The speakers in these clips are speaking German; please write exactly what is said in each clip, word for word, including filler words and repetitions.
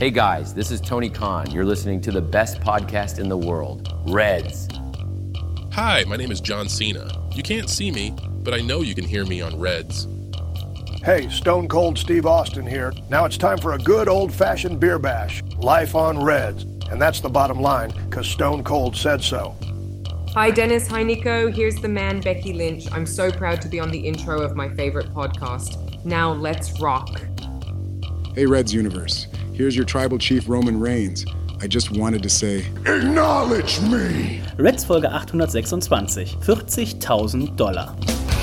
Hey guys, this is Tony Khan. You're listening to the best podcast in the world, Reds. Hi, my name is John Cena. You can't see me, but I know you can hear me on Reds. Hey, Stone Cold Steve Austin here. Now it's time for a good old-fashioned beer bash. Life on Reds. And that's the bottom line, because Stone Cold said so. Hi Dennis, hi Nico, here's the man Becky Lynch. I'm so proud to be on the intro of my favorite podcast. Now let's rock. Hey Reds Universe, here's your tribal chief Roman Reigns. I just wanted to say, acknowledge me! Reds Folge achthundertsechsundzwanzig, vierzigtausend Dollar.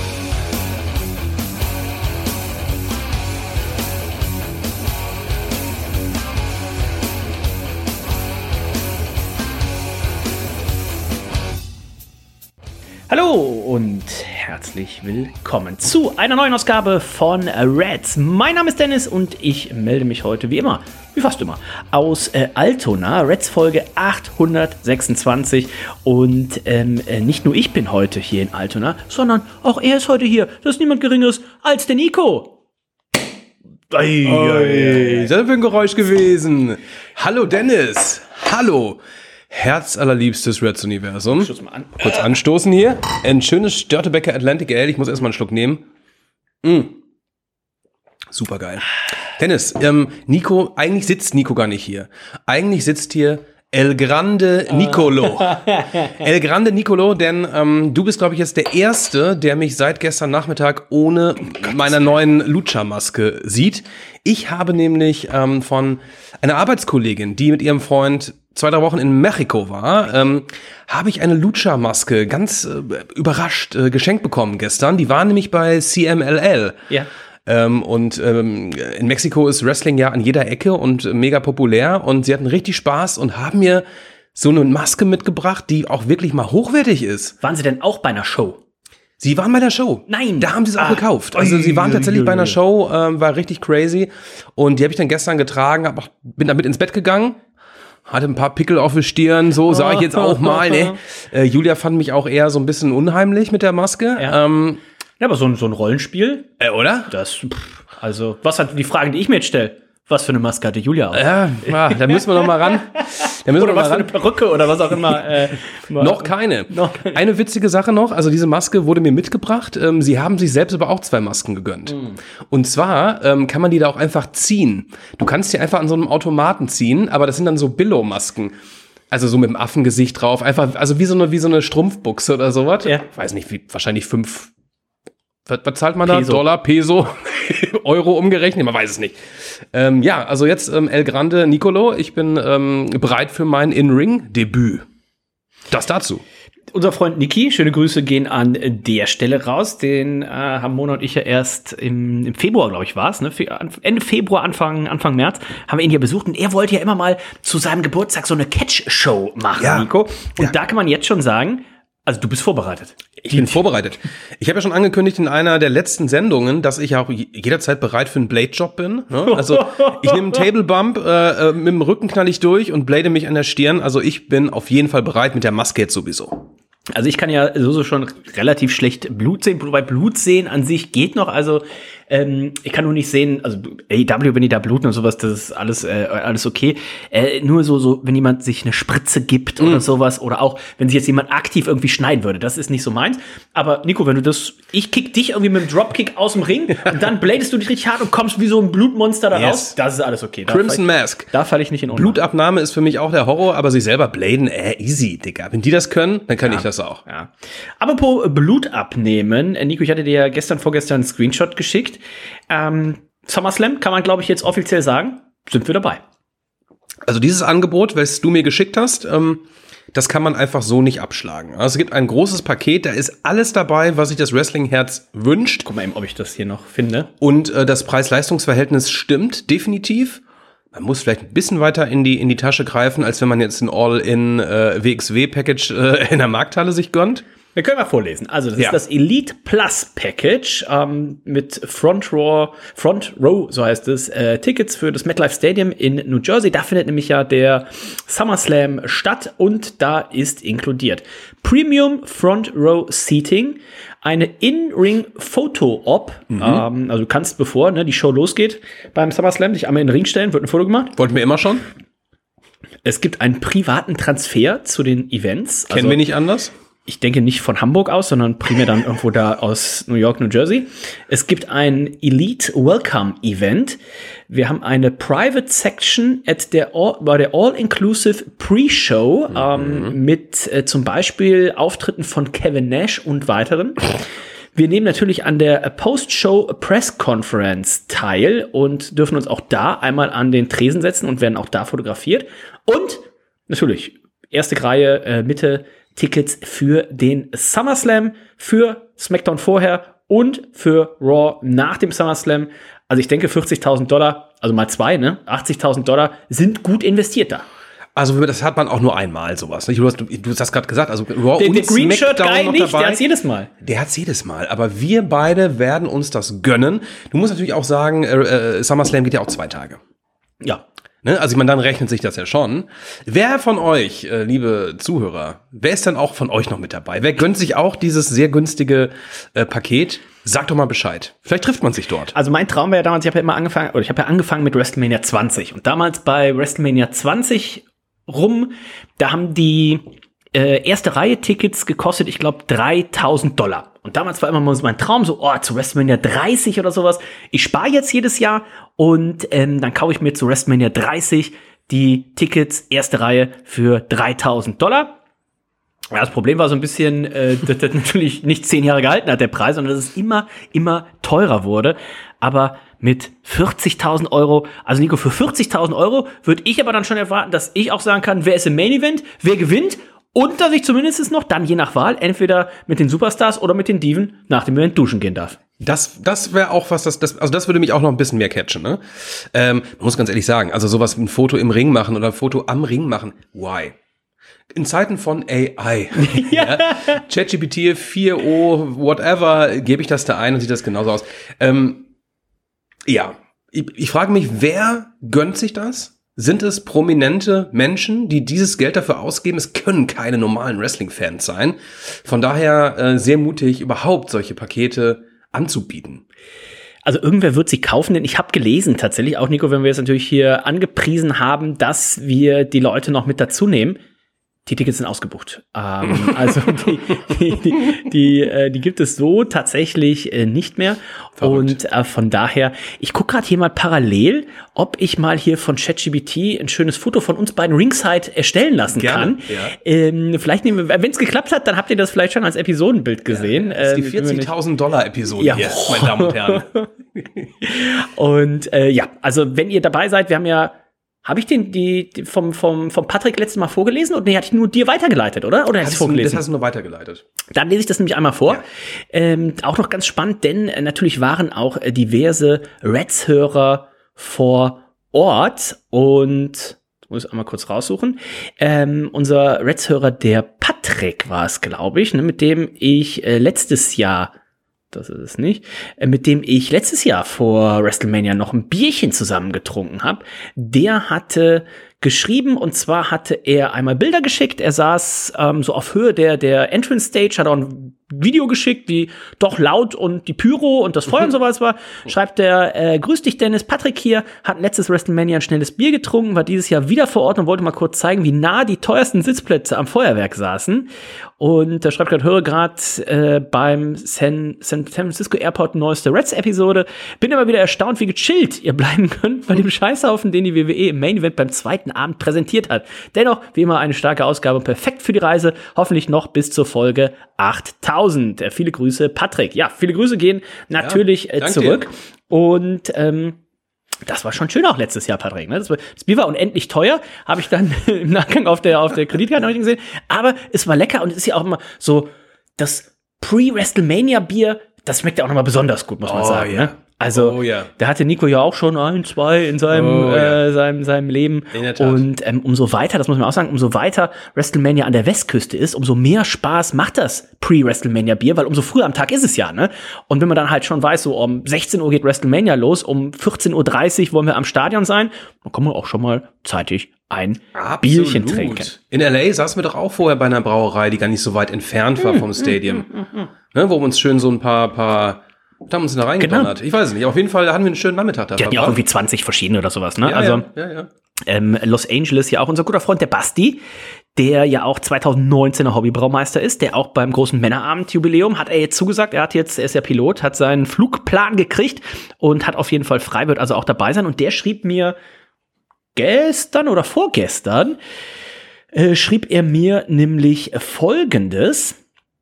Hallo und herzlich willkommen zu einer neuen Ausgabe von Reds. Mein Name ist Dennis und ich melde mich heute wie immer, wie fast immer, aus äh, Altona. Reds Folge achthundertsechsundzwanzig und ähm, äh, nicht nur ich bin heute hier in Altona, sondern auch er ist heute hier. Das ist niemand Geringeres als der Nico. Ey, ey, das ist ein Geräusch gewesen. Hallo Dennis, hallo. Herzallerliebstes Reds-Universum. Mal an. Kurz anstoßen hier. Ein schönes Störtebecker Atlantic Ale. Ich muss erstmal einen Schluck nehmen. Mm. Super geil. Dennis, ähm, Nico, eigentlich sitzt Nico gar nicht hier. Eigentlich sitzt hier El Grande Nicolo. El Grande Nicolo, denn ähm, du bist, glaube ich, jetzt der Erste, der mich seit gestern Nachmittag ohne meiner neuen Lucha-Maske sieht. Ich habe nämlich ähm, von einer Arbeitskollegin, die mit ihrem Freund zwei, drei Wochen in Mexiko war, ähm, habe ich eine Lucha-Maske ganz äh, überrascht äh, geschenkt bekommen gestern. Die war nämlich bei C M L L. Ja. Ähm, und ähm, in Mexiko ist Wrestling ja an jeder Ecke und mega populär. Und sie hatten richtig Spaß und haben mir so eine Maske mitgebracht, die auch wirklich mal hochwertig ist. Waren Sie denn auch bei einer Show? Sie waren bei der Show. Nein. Da haben sie es auch ah. gekauft. Also sie waren tatsächlich bei einer Show, ähm, war richtig crazy. Und die habe ich dann gestern getragen, hab auch, bin damit ins Bett gegangen. Hatte ein paar Pickel auf der Stirn, so sage ich jetzt auch mal. Ne? Äh, Julia fand mich auch eher so ein bisschen unheimlich mit der Maske. Ja, ähm, ja aber so ein, so ein Rollenspiel, äh, oder? Das, pff, also, was hat die Frage, die ich mir jetzt stelle? Was für eine Maske hatte Julia auf? Ja, ja, da müssen wir noch mal ran. Da müssen oder wir noch was mal für eine Perücke oder was auch immer. Äh, noch keine. Noch keine. Eine witzige Sache noch, also diese Maske wurde mir mitgebracht. Ähm, sie haben sich selbst aber auch zwei Masken gegönnt. Mhm. Und zwar ähm, kann man die da auch einfach ziehen. Du kannst die einfach an so einem Automaten ziehen, aber das sind dann so Billo-Masken. Also so mit dem Affengesicht drauf. Einfach, also wie so eine, wie so eine Strumpfbuchse oder sowas. Ja. Weiß nicht, wie, wahrscheinlich fünf. Was, was zahlt man da? Peso. Dollar, Peso, Euro umgerechnet? Man weiß es nicht. Ähm, ja, also jetzt ähm, El Grande Nicolo. Ich bin ähm, bereit für mein In-Ring-Debüt. Das dazu. Unser Freund Niki, schöne Grüße gehen an der Stelle raus. Den äh, haben Mona und ich ja erst im, im Februar, glaube ich, war es, ne? Ende Februar, Anfang, Anfang März, haben wir ihn hier besucht. Und er wollte ja immer mal zu seinem Geburtstag so eine Catch-Show machen, ja. Nico. Und ja. Da kann man jetzt schon sagen, also du bist vorbereitet. Ich bin vorbereitet. Ich habe ja schon angekündigt in einer der letzten Sendungen, dass ich auch jederzeit bereit für einen Blade-Job bin. Ne? Also ich nehme einen Table-Bump, äh, mit dem Rücken knall ich durch und blade mich an der Stirn. Also ich bin auf jeden Fall bereit mit der Maske jetzt sowieso. Also ich kann ja so, so schon relativ schlecht Blut sehen, wobei Blut sehen an sich geht noch, also ähm, ich kann nur nicht sehen, also A E W, wenn die da bluten und sowas, das ist alles äh, alles okay. Äh, nur so, so, wenn jemand sich eine Spritze gibt oder mm. sowas, oder auch, wenn sich jetzt jemand aktiv irgendwie schneiden würde, das ist nicht so meins. Aber Nico, wenn du das, ich kick dich irgendwie mit dem Dropkick aus dem Ring und dann bladest du dich richtig hart und kommst wie so ein Blutmonster da yes. raus, das ist alles okay. Da Crimson Mask. Da falle ich nicht in Ohnmacht. Blutabnahme ist für mich auch der Horror, aber sich selber bladen, äh, easy, Digga. Wenn die das können, dann kann ja. ich das auch. Ja. Apropos Blut abnehmen, Nico, ich hatte dir ja gestern, vorgestern einen Screenshot geschickt. Ähm, SummerSlam kann man, glaube ich, jetzt offiziell sagen, sind wir dabei. Also dieses Angebot, was du mir geschickt hast, ähm, das kann man einfach so nicht abschlagen. Also es gibt ein großes Paket, da ist alles dabei, was sich das Wrestling-Herz wünscht. Guck mal eben, ob ich das hier noch finde. Und äh, das Preis-Leistungs-Verhältnis stimmt, definitiv. Man muss vielleicht ein bisschen weiter in die in die Tasche greifen, als wenn man jetzt ein All-in äh, W X W-Package äh, in der Markthalle sich gönnt. Wir können mal vorlesen. Also, das Ja. ist das Elite Plus Package ähm, mit Front Row, Front Row, so heißt es, äh, Tickets für das MetLife Stadium in New Jersey. Da findet nämlich ja der SummerSlam statt und da ist inkludiert Premium Front Row Seating, eine In-Ring-Foto-Op. Mhm. Ähm, also, du kannst, bevor ne, die Show losgeht beim SummerSlam, dich einmal in den Ring stellen, wird ein Foto gemacht. Wollten wir immer schon? Es gibt einen privaten Transfer zu den Events. Kennen also, wir nicht anders? Ich denke nicht von Hamburg aus, sondern primär dann irgendwo da aus New York, New Jersey. Es gibt ein Elite Welcome Event. Wir haben eine Private Section at der All, bei der All-Inclusive Pre-Show mhm. ähm, mit äh, zum Beispiel Auftritten von Kevin Nash und weiteren. Wir nehmen natürlich an der Post-Show Press Conference teil und dürfen uns auch da einmal an den Tresen setzen und werden auch da fotografiert. Und natürlich, erste Reihe, äh, Mitte, Tickets für den SummerSlam, für SmackDown vorher und für Raw nach dem SummerSlam. Also ich denke vierzigtausend Dollar, also mal zwei, ne? achtzigtausend Dollar sind gut investiert da. Also das hat man auch nur einmal sowas. Du hast, du hast gerade gesagt, also Raw Der, und der Green Shirt Guy noch nicht, dabei. der hat's jedes Mal. Der hat's jedes Mal. Aber wir beide werden uns das gönnen. Du musst natürlich auch sagen, äh, SummerSlam geht ja auch zwei Tage. Ja. Ne? Also ich meine, dann rechnet sich das ja schon. Wer von euch, äh, liebe Zuhörer, wer ist dann auch von euch noch mit dabei? Wer gönnt sich auch dieses sehr günstige äh, Paket? Sagt doch mal Bescheid. Vielleicht trifft man sich dort. Also mein Traum wäre ja damals, ich habe ja immer angefangen, oder ich habe ja angefangen mit WrestleMania zwanzig. Und damals bei WrestleMania zwanzig rum, da haben die äh, erste Reihe Tickets gekostet, ich glaube, dreitausend Dollar. Und damals war immer mal so mein Traum, so, oh, zu WrestleMania dreißig oder sowas. Ich spare jetzt jedes Jahr und ähm, dann kaufe ich mir zu WrestleMania dreißig die Tickets, erste Reihe für dreitausend Dollar. Ja, das Problem war so ein bisschen, äh, dass das natürlich nicht zehn Jahre gehalten hat, der Preis, sondern dass es immer, immer teurer wurde. Aber mit vierzigtausend Euro, also Nico, für vierzigtausend Euro würde ich aber dann schon erwarten, dass ich auch sagen kann, wer ist im Main Event, wer gewinnt und dass ich zumindest noch dann je nach Wahl entweder mit den Superstars oder mit den Diven nach dem Event duschen gehen darf. Das, das wäre auch was, das, das, also das würde mich auch noch ein bisschen mehr catchen, ne? Ähm, man muss ganz ehrlich sagen, also sowas wie ein Foto im Ring machen oder ein Foto am Ring machen, why? In Zeiten von A I, ja. ChatGPT, vier O, whatever, gebe ich das da ein und sieht das genauso aus. Ähm, ja, ich, ich frage mich, wer gönnt sich das? Sind es prominente Menschen, die dieses Geld dafür ausgeben? Es können keine normalen Wrestling-Fans sein. Von daher äh, sehr mutig, überhaupt solche Pakete anzubieten. Also irgendwer wird sie kaufen, denn ich habe gelesen tatsächlich, auch Nico, wenn wir jetzt natürlich hier angepriesen haben, dass wir die Leute noch mit dazu nehmen. Die Tickets sind ausgebucht. Ähm, also die, die, die, die, äh, die gibt es so tatsächlich äh, nicht mehr. Verrückt. Und äh, von daher, ich gucke gerade hier mal parallel, ob ich mal hier von ChatGPT ein schönes Foto von uns beiden Ringside erstellen lassen Gerne, kann. ja. Ähm, vielleicht nehmen wir, wenn es geklappt hat, dann habt ihr das vielleicht schon als Episodenbild gesehen. Ja, das ist die Ähm, vierzigtausend Dollar Episode Ja. hier, meine Damen und Herren. Und äh, ja, also wenn ihr dabei seid, wir haben ja Habe ich den die, die vom vom vom Patrick letztes Mal vorgelesen und nee, hatte ich nur dir weitergeleitet, oder? Oder hast du vorgelesen? Das hast du nur weitergeleitet. Dann lese ich das nämlich einmal vor. Ja. Ähm, auch noch ganz spannend, denn äh, natürlich waren auch äh, diverse Reds-Hörer vor Ort und muss ich einmal kurz raussuchen. Ähm, unser Reds-Hörer, der Patrick war es, glaube ich, ne, mit dem ich äh, letztes Jahr Das ist es nicht. Mit dem ich letztes Jahr vor WrestleMania noch ein Bierchen zusammen getrunken habe. Der hatte geschrieben, und zwar hatte er einmal Bilder geschickt. Er saß ähm, so auf Höhe der der Entrance Stage, hat auch ein Video geschickt, wie doch laut und die Pyro und das Feuer und sowas war. Schreibt er, äh, grüß dich Dennis, Patrick hier, hat letztes WrestleMania ein schnelles Bier getrunken, war dieses Jahr wieder vor Ort und wollte mal kurz zeigen, wie nah die teuersten Sitzplätze am Feuerwerk saßen. Und er schreibt gerade, höre gerade äh, beim San, San Francisco Airport neueste Reds-Episode. Bin immer wieder erstaunt, wie gechillt ihr bleiben könnt bei dem Scheißhaufen, den die W W E im Main Event beim zweiten Abend präsentiert hat. Dennoch, wie immer, eine starke Ausgabe, perfekt für die Reise, hoffentlich noch bis zur Folge achttausend. Äh, viele Grüße, Patrick. Ja, viele Grüße gehen natürlich ja, äh, zurück. Und ähm, das war schon schön auch letztes Jahr, Patrick. Ne? Das, war, das Bier war unendlich teuer, habe ich dann im Nachgang auf der, auf der Kreditkarte gesehen. Aber es war lecker und es ist ja auch immer so, das Pre-WrestleMania-Bier, das schmeckt ja auch nochmal besonders gut, muss man Oh, sagen. ja. Ne? Also, Oh, ja. da hatte Nico ja auch schon ein, zwei in seinem, Oh, ja. äh, seinem, seinem Leben. In der Tat. Und ähm, umso weiter, das muss man auch sagen, umso weiter WrestleMania an der Westküste ist, umso mehr Spaß macht das Pre-WrestleMania-Bier, weil umso früher am Tag ist es ja, ne? Und wenn man dann halt schon weiß, so um sechzehn Uhr geht WrestleMania los, um vierzehn Uhr dreißig wollen wir am Stadion sein, dann kann man auch schon mal zeitig ein Bierchen trinken. In L A saßen wir doch auch vorher bei einer Brauerei, die gar nicht so weit entfernt war vom Stadium. Ne, wo wir uns schön so ein paar, paar, da haben wir uns da reingeballert. Genau. Ich weiß es nicht, auf jeden Fall hatten wir einen schönen Nachmittag da. Die hatten ja auch irgendwie zwanzig verschiedene oder sowas, ne? Ja, also, ja, ja, ja. Ähm, Los Angeles ja auch unser guter Freund, der Basti, der ja auch zwanzig neunzehner Hobbybraumeister ist, der auch beim großen Männerabend-Jubiläum hat er jetzt zugesagt, er hat jetzt, er ist ja Pilot, hat seinen Flugplan gekriegt und hat auf jeden Fall frei, wird also auch dabei sein. Und der schrieb mir gestern oder vorgestern, äh, schrieb er mir nämlich Folgendes.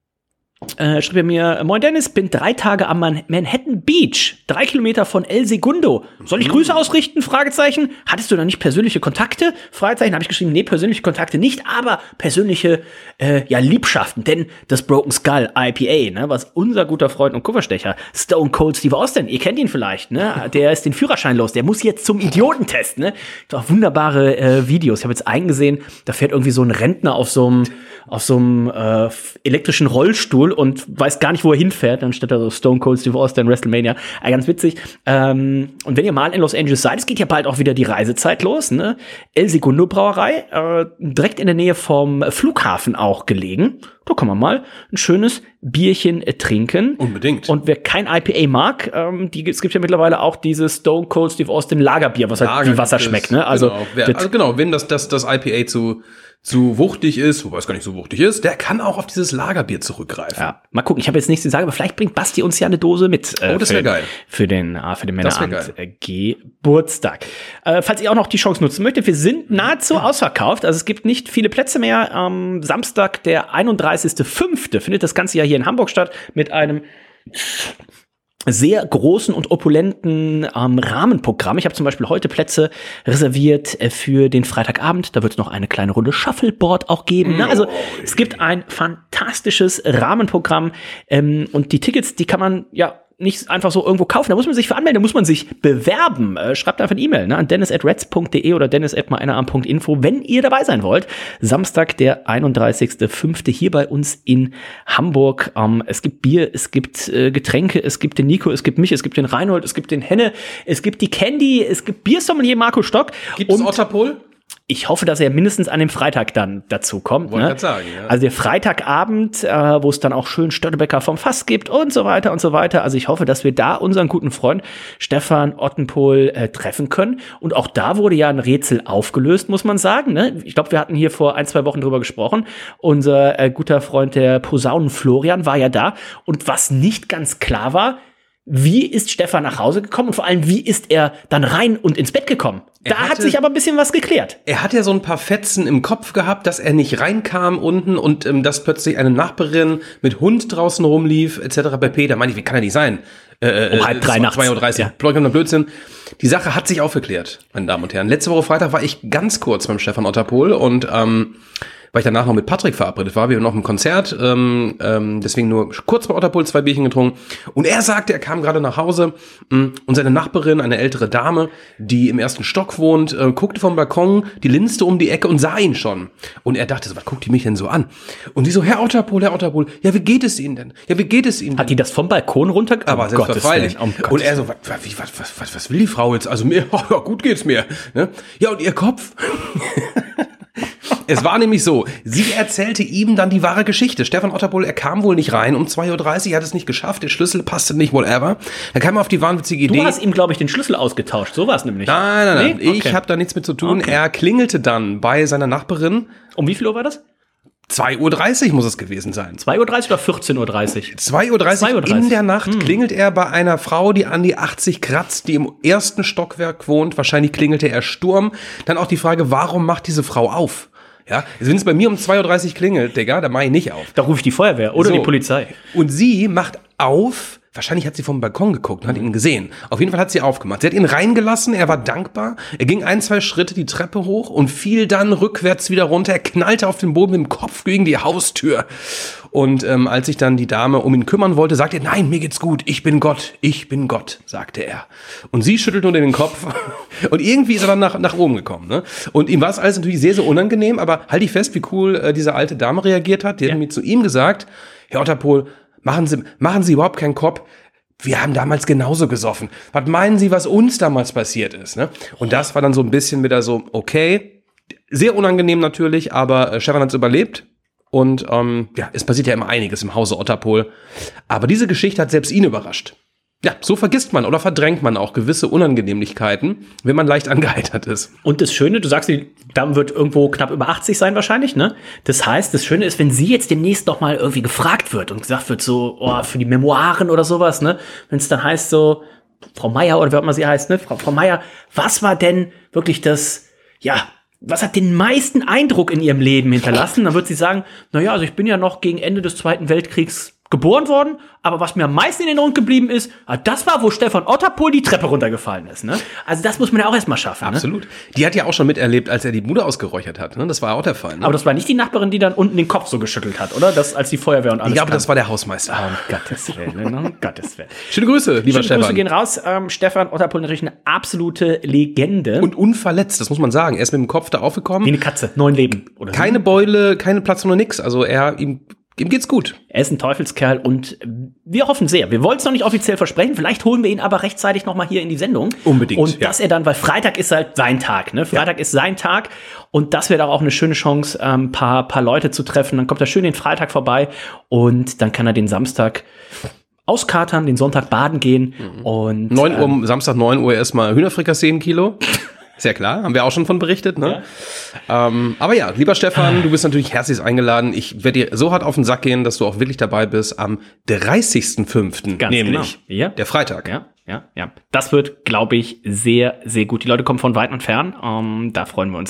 Äh, schrieb er mir, moin Dennis, bin drei Tage am Man- Manhattan Beach, drei Kilometer von El Segundo. Soll ich Grüße ausrichten? Fragezeichen. Hattest du da nicht persönliche Kontakte? Fragezeichen. Habe ich geschrieben, nee, persönliche Kontakte nicht, aber persönliche äh, ja, Liebschaften. Denn das Broken Skull I P A, ne, was unser guter Freund und Kupferstecher Stone Cold Steve Austin, ihr kennt ihn vielleicht, ne? Der ist den Führerschein los, der muss jetzt zum Idiotentest, ne? Doch wunderbare äh, Videos. Ich habe jetzt eingesehen, da fährt irgendwie so ein Rentner auf so einem auf so einem äh, elektrischen Rollstuhl und weiß gar nicht, wo er hinfährt. Dann steht da so Stone Cold Steve Austin, WrestleMania. Äh, ganz witzig. Ähm, und wenn ihr mal in Los Angeles seid, es geht ja bald auch wieder die Reisezeit los, ne? El Segundo Brauerei, äh, direkt in der Nähe vom Flughafen auch gelegen. Da kann man mal ein schönes Bierchen äh, trinken. Unbedingt. Und wer kein I P A mag, ähm, die, es gibt ja mittlerweile auch dieses Stone Cold Steve Austin Lagerbier, was halt Lager wie Wasser gibt es. schmeckt, ne? Also, genau, wer, das- also genau, wenn das, das, das I P A zu, zu wuchtig ist, wobei es gar nicht so wuchtig ist, der kann auch auf dieses Lagerbier zurückgreifen. Ja, mal gucken. Ich habe jetzt nichts zu sagen, aber vielleicht bringt Basti uns ja eine Dose mit. Äh, Oh, das für wär den- geil. Für den, äh, für den Das wär Männerabend äh, Geburtstag. Äh, falls ihr auch noch die Chance nutzen möchtet, wir sind nahezu ausverkauft. Also es gibt nicht viele Plätze mehr. Am Samstag, der einunddreißigster fünfte findet das Ganze ja hier in Hamburg statt mit einem sehr großen und opulenten ähm, Rahmenprogramm. Ich habe zum Beispiel heute Plätze reserviert äh, für den Freitagabend. Da wird es noch eine kleine Runde Shuffleboard auch geben. Ne? Also es gibt ein fantastisches Rahmenprogramm ähm, und die Tickets, die kann man ja nicht einfach so irgendwo kaufen. Da muss man sich für anmelden, da muss man sich bewerben. Äh, schreibt einfach eine E-Mail, ne, an dennis at reds punkt de oder dennis at meinerarm punkt info, wenn ihr dabei sein wollt. Samstag, der einunddreißigster fünfte hier bei uns in Hamburg. Ähm, es gibt Bier, es gibt äh, Getränke, es gibt den Nico, es gibt mich, es gibt den Reinhold, es gibt den Henne, es gibt die Candy, es gibt Biersommelier Marco Stock. Gibt es und Otterpol? ich hoffe, dass er mindestens an dem Freitag dann dazu kommt. Wollte Ne? grad sagen, ja. Also der Freitagabend, äh, wo es dann auch schön Störtebecker vom Fass gibt und so weiter und so weiter. Also ich hoffe, dass wir da unseren guten Freund Stefan Ottenpohl äh, treffen können. Und auch da wurde ja ein Rätsel aufgelöst, muss man sagen. Ne? Ich glaube, wir hatten hier vor ein, zwei Wochen drüber gesprochen. Unser äh, guter Freund, der Posaunen Florian, war ja da. Und was nicht ganz klar war, wie ist Stefan nach Hause gekommen und vor allem, wie ist er dann rein und ins Bett gekommen? Er Da hat hatte- sich aber ein bisschen was geklärt. Er hat ja so ein paar Fetzen im Kopf gehabt, dass er nicht reinkam unten und ähm, dass plötzlich eine Nachbarin mit Hund draußen rumlief, et cetera pp. Da meine ich, wie kann er nicht sein? Äh, Um halb drei nachts. zwei Uhr dreißig. Ja. Vollkommener Blödsinn. Die Sache hat sich aufgeklärt, meine Damen und Herren. Letzte Woche Freitag war ich ganz kurz beim Stefan Otterpohl und ähm, weil ich danach noch mit Patrick verabredet war, wir waren noch im Konzert, ähm, ähm, deswegen nur kurz bei Otterpohl zwei Bierchen getrunken. Und er sagte, er kam gerade nach Hause mh, und seine Nachbarin, eine ältere Dame, die im ersten Stock wohnt, äh, guckte vom Balkon, die linste um die Ecke und sah ihn schon. Und er dachte so, was guckt die mich denn so an? Und die so, Herr Otterpohl, Herr Otterpohl, ja, wie geht es Ihnen denn? Ja, wie geht es Ihnen denn? Hat die das vom Balkon runter? Aber Um selbstverständlich. Gottes Willen, um und Gottes er so, was, was, was, was, was, was will die Frau jetzt? Also mir, oh, ja, gut geht's mir. Ne? Ja, und ihr Kopf? Es war nämlich so, sie erzählte ihm dann die wahre Geschichte. Stefan Otterpohl, er kam wohl nicht rein um zwei Uhr dreißig, hat es nicht geschafft, der Schlüssel passte nicht, whatever. Dann kam er auf die wahnwitzige Idee. Du hast ihm, glaube ich, den Schlüssel ausgetauscht. So war es nämlich. Nein, nein, nein, Nee? ich Okay. habe da nichts mit zu tun. Okay. Er klingelte dann bei seiner Nachbarin. Um wie viel Uhr war das? zwei Uhr dreißig muss es gewesen sein. zwei Uhr dreißig oder vierzehn Uhr dreißig? zwei Uhr dreißig zwei Uhr dreißig. in der Nacht klingelt er bei einer Frau, die an die achtzig kratzt, die im ersten Stockwerk wohnt. Wahrscheinlich klingelte er Sturm. Dann auch die Frage, warum macht diese Frau auf? Ja, also wenn es bei mir um zwei Uhr dreißig klingelt, Digga, dann mache ich nicht auf. Da rufe ich die Feuerwehr oder So. die Polizei. Und sie macht auf, Wahrscheinlich hat sie vom Balkon geguckt und hat ihn gesehen. Auf jeden Fall hat sie aufgemacht. Sie hat ihn reingelassen, er war dankbar. Er ging ein, zwei Schritte die Treppe hoch und fiel dann rückwärts wieder runter. Er knallte auf den Boden mit dem Kopf gegen die Haustür. Und ähm, als sich dann die Dame um ihn kümmern wollte, sagte er, nein, mir geht's gut, ich bin Gott, ich bin Gott, sagte er. Und sie schüttelt nur den Kopf. Und irgendwie ist er dann nach, nach oben gekommen. Ne? Und ihm war es alles natürlich sehr, sehr unangenehm, aber halt dich fest, wie cool äh, diese alte Dame reagiert hat. Die ja. hat mir zu ihm gesagt, Herr Otterpohl, Machen Sie, machen Sie überhaupt keinen Kopf. Wir haben damals genauso gesoffen. Was meinen Sie, was uns damals passiert ist? Ne? Und das war dann so ein bisschen wieder so, okay, sehr unangenehm natürlich, aber äh, Stefan hat es überlebt. Und ähm, ja, es passiert ja immer einiges im Hause Otterpohl. Aber diese Geschichte hat selbst ihn überrascht. Ja, so vergisst man oder verdrängt man auch gewisse Unangenehmlichkeiten, wenn man leicht angeheitert ist. Und das Schöne, du sagst, die Dame wird irgendwo knapp über achtzig sein wahrscheinlich, ne? Das heißt, das Schöne ist, wenn sie jetzt demnächst noch mal irgendwie gefragt wird und gesagt wird, so, oh, für die Memoiren oder sowas, ne? Wenn es dann heißt so, Frau Meier oder wer auch immer sie heißt, ne? Frau, Frau Meier, was war denn wirklich das, ja, was hat den meisten Eindruck in ihrem Leben hinterlassen? Dann wird sie sagen, na ja, also ich bin ja noch gegen Ende des Zweiten Weltkriegs geboren worden, aber was mir am meisten in Erinnerung geblieben ist, das war, wo Stefan Otterpohl die Treppe runtergefallen ist. Ne? Also das muss man ja auch erstmal schaffen. Absolut. Ne? Die hat ja auch schon miterlebt, als er die Bude ausgeräuchert hat. Ne? Das war auch der Fall. Ne? Aber das war nicht die Nachbarin, die dann unten den Kopf so geschüttelt hat, oder? Das als die Feuerwehr und alles. Ich glaube, das war der Hausmeister. Oh, um Gottes Willen. Ne? Um Gottes Willen. Schöne Grüße, lieber Schöne Stefan. Grüße gehen raus. Ähm, Stefan Otterpohl natürlich eine absolute Legende. Und unverletzt, das muss man sagen. Er ist mit dem Kopf da aufgekommen. Wie eine Katze. Neun Leben. Oder keine so. Beule, keine Platzung oder nix. Also er, ihm Ihm geht's gut. Er ist ein Teufelskerl und wir hoffen sehr. Wir wollen es noch nicht offiziell versprechen. Vielleicht holen wir ihn aber rechtzeitig noch mal hier in die Sendung. Unbedingt. Und dass ja. er dann, weil Freitag ist halt sein Tag, ne? Freitag ja. ist sein Tag. Und das wäre auch eine schöne Chance, ein ähm, paar, paar Leute zu treffen. Dann kommt er schön den Freitag vorbei und dann kann er den Samstag auskatern, den Sonntag baden gehen. Mhm. Und neun Uhr, ähm, Samstag neun Uhr erstmal Hühnerfrikassee ein Kilo. Ist ja klar, haben wir auch schon von berichtet, ne? Ja. Ähm, aber ja, lieber Stefan, du bist natürlich herzlich eingeladen. Ich werde dir so hart auf den Sack gehen, dass du auch wirklich dabei bist am dreißigsten fünften Nämlich genau. ja. der Freitag. Ja, ja, ja. Das wird, glaube ich, sehr, sehr gut. Die Leute kommen von weit und fern. Ähm, da freuen wir uns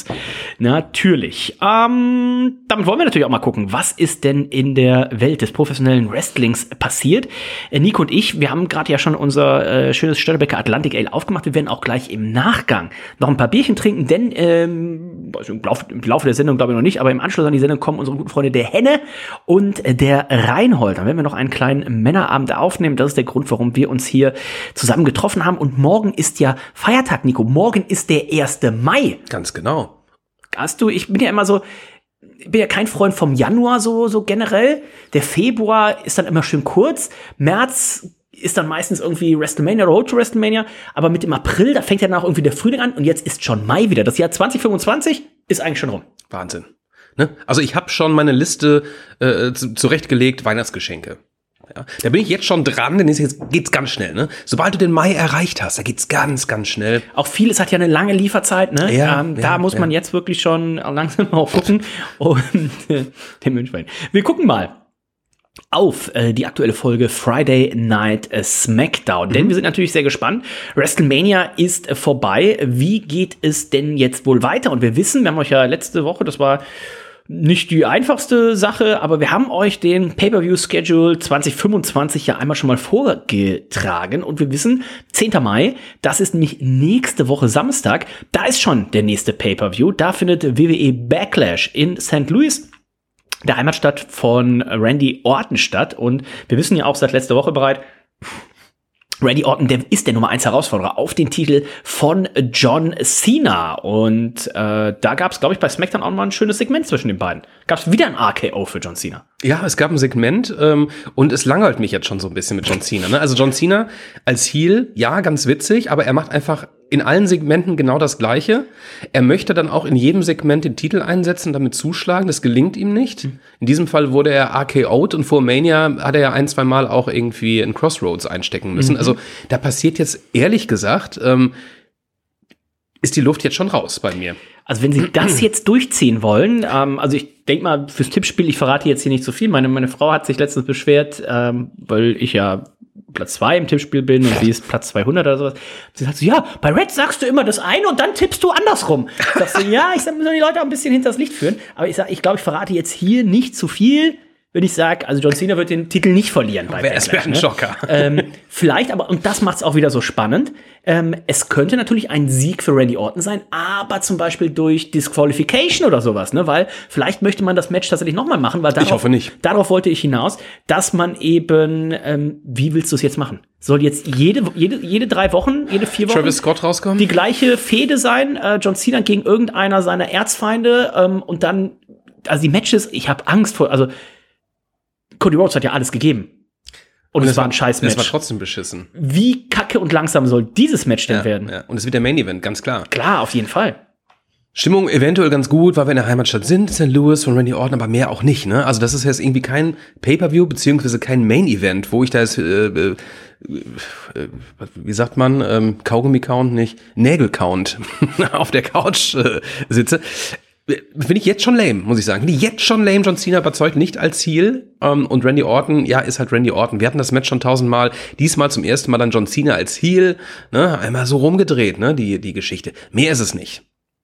natürlich. Ähm, damit wollen wir natürlich auch mal gucken, was ist denn in der Welt des professionellen Wrestlings passiert. Äh, Nico und ich, wir haben gerade ja schon unser äh, schönes Störtebeker Atlantic Ale aufgemacht. Wir werden auch gleich im Nachgang noch ein paar Bierchen trinken, denn ähm, also im, Laufe, im Laufe der Sendung glaube ich noch nicht, aber im Anschluss an die Sendung kommen unsere guten Freunde der Henne und der Reinhold. Dann werden wir noch einen kleinen Männerabend aufnehmen. Das ist der Grund, warum wir uns hier zusammen getroffen haben. Und morgen ist ja Feiertag, Nico. Morgen ist der erste Mai. Ganz genau. Hast du, ich bin ja immer so, ich bin ja kein Freund vom Januar so, so generell. Der Februar ist dann immer schön kurz. März ist dann meistens irgendwie WrestleMania oder Road to WrestleMania. Aber mit dem April, da fängt ja dann auch irgendwie der Frühling an. Und jetzt ist schon Mai wieder. Das Jahr zwanzig fünfundzwanzig ist eigentlich schon rum. Wahnsinn. Ne? Also ich habe schon meine Liste äh, zurechtgelegt, Weihnachtsgeschenke. Ja, da bin ich jetzt schon dran, denn jetzt geht's ganz schnell, ne? Sobald du den Mai erreicht hast, da geht's ganz, ganz schnell. Auch vieles hat ja eine lange Lieferzeit, ne? Ja, ähm, ja, da muss man ja. jetzt wirklich schon langsam mal gucken und äh, den Münchwein. Wir gucken mal auf äh, die aktuelle Folge Friday Night Smackdown. Mhm. Denn wir sind natürlich sehr gespannt. WrestleMania ist äh, vorbei. Wie geht es denn jetzt wohl weiter? Und wir wissen, wir haben euch ja letzte Woche, das war nicht die einfachste Sache, aber wir haben euch den Pay-Per-View-Schedule zwanzig fünfundzwanzig ja einmal schon mal vorgetragen und wir wissen, zehnter Mai, das ist nämlich nächste Woche Samstag, da ist schon der nächste Pay-Per-View, da findet W W E Backlash in Sankt Louis, der Heimatstadt von Randy Orton statt und wir wissen ja auch seit letzter Woche bereit, Randy Orton, der ist der Nummer eins Herausforderer auf den Titel von John Cena. Und äh, da gab es, glaube ich, bei SmackDown auch mal ein schönes Segment zwischen den beiden. Gab es wieder ein R K O für John Cena. Ja, es gab ein Segment ähm, und es langweilt mich jetzt schon so ein bisschen mit John Cena. Ne? Also John Cena als Heel, ja, ganz witzig, aber er macht einfach in allen Segmenten genau das Gleiche. Er möchte dann auch in jedem Segment den Titel einsetzen, damit zuschlagen. Das gelingt ihm nicht. In diesem Fall wurde er R K O'd und vor Mania hat er ja ein, zwei Mal auch irgendwie in Crossroads einstecken müssen. Mhm. Also da passiert jetzt, ehrlich gesagt, ähm, ist die Luft jetzt schon raus bei mir. Also wenn sie das jetzt durchziehen wollen, ähm, also ich denke mal fürs Tippspiel, ich verrate jetzt hier nicht so viel. Meine, meine Frau hat sich letztens beschwert, ähm, weil ich ja Platz zwei im Tippspiel bin und sie ist Platz zweihundert oder sowas. Sie sagt so, ja, bei Red sagst du immer das eine und dann tippst du andersrum. Ich sag so, ja, ich sag, müssen die Leute auch ein bisschen hinters Licht führen. Aber ich sag, ich glaube, ich verrate jetzt hier nicht zu viel. wenn ich sage, also John Cena wird den Titel nicht verlieren. Bei Es wäre ein ne? Schocker. Ähm, vielleicht aber, und das macht es auch wieder so spannend, ähm, es könnte natürlich ein Sieg für Randy Orton sein, aber zum Beispiel durch Disqualification oder sowas, ne? Weil vielleicht möchte man das Match tatsächlich nochmal machen, weil darauf, ich hoffe nicht. Darauf wollte ich hinaus, dass man eben, ähm, wie willst du es jetzt machen? Soll jetzt jede, jede, jede drei Wochen, jede vier Wochen Travis Scott rauskommen? Die gleiche Fehde sein, äh, John Cena gegen irgendeiner seiner Erzfeinde ähm, und dann, also die Matches, ich habe Angst vor, also Cody Rhodes hat ja alles gegeben. Und, und es war ein scheiß Match. Es war trotzdem beschissen. Wie kacke und langsam soll dieses Match denn ja, werden? Ja. Und es wird der Main Event, ganz klar. Klar, auf jeden Fall. Stimmung eventuell ganz gut, weil wir in der Heimatstadt sind, Sankt Louis von Randy Orton, aber mehr auch nicht, ne? Also das ist jetzt irgendwie kein Pay-Per-View, beziehungsweise kein Main-Event, wo ich da jetzt, äh, äh, wie sagt man, ähm, Kaugummi-Count, nicht, Nägel-Count auf der Couch äh, sitze. Finde ich jetzt schon lame, muss ich sagen. Finde ich jetzt schon lame. John Cena überzeugt nicht als Ziel. Ähm, und Randy Orton, ja, ist halt Randy Orton. Wir hatten das Match schon tausendmal. Diesmal zum ersten Mal dann John Cena als Heel. Ne? Einmal so rumgedreht, ne, die, die Geschichte. Mehr ist es nicht.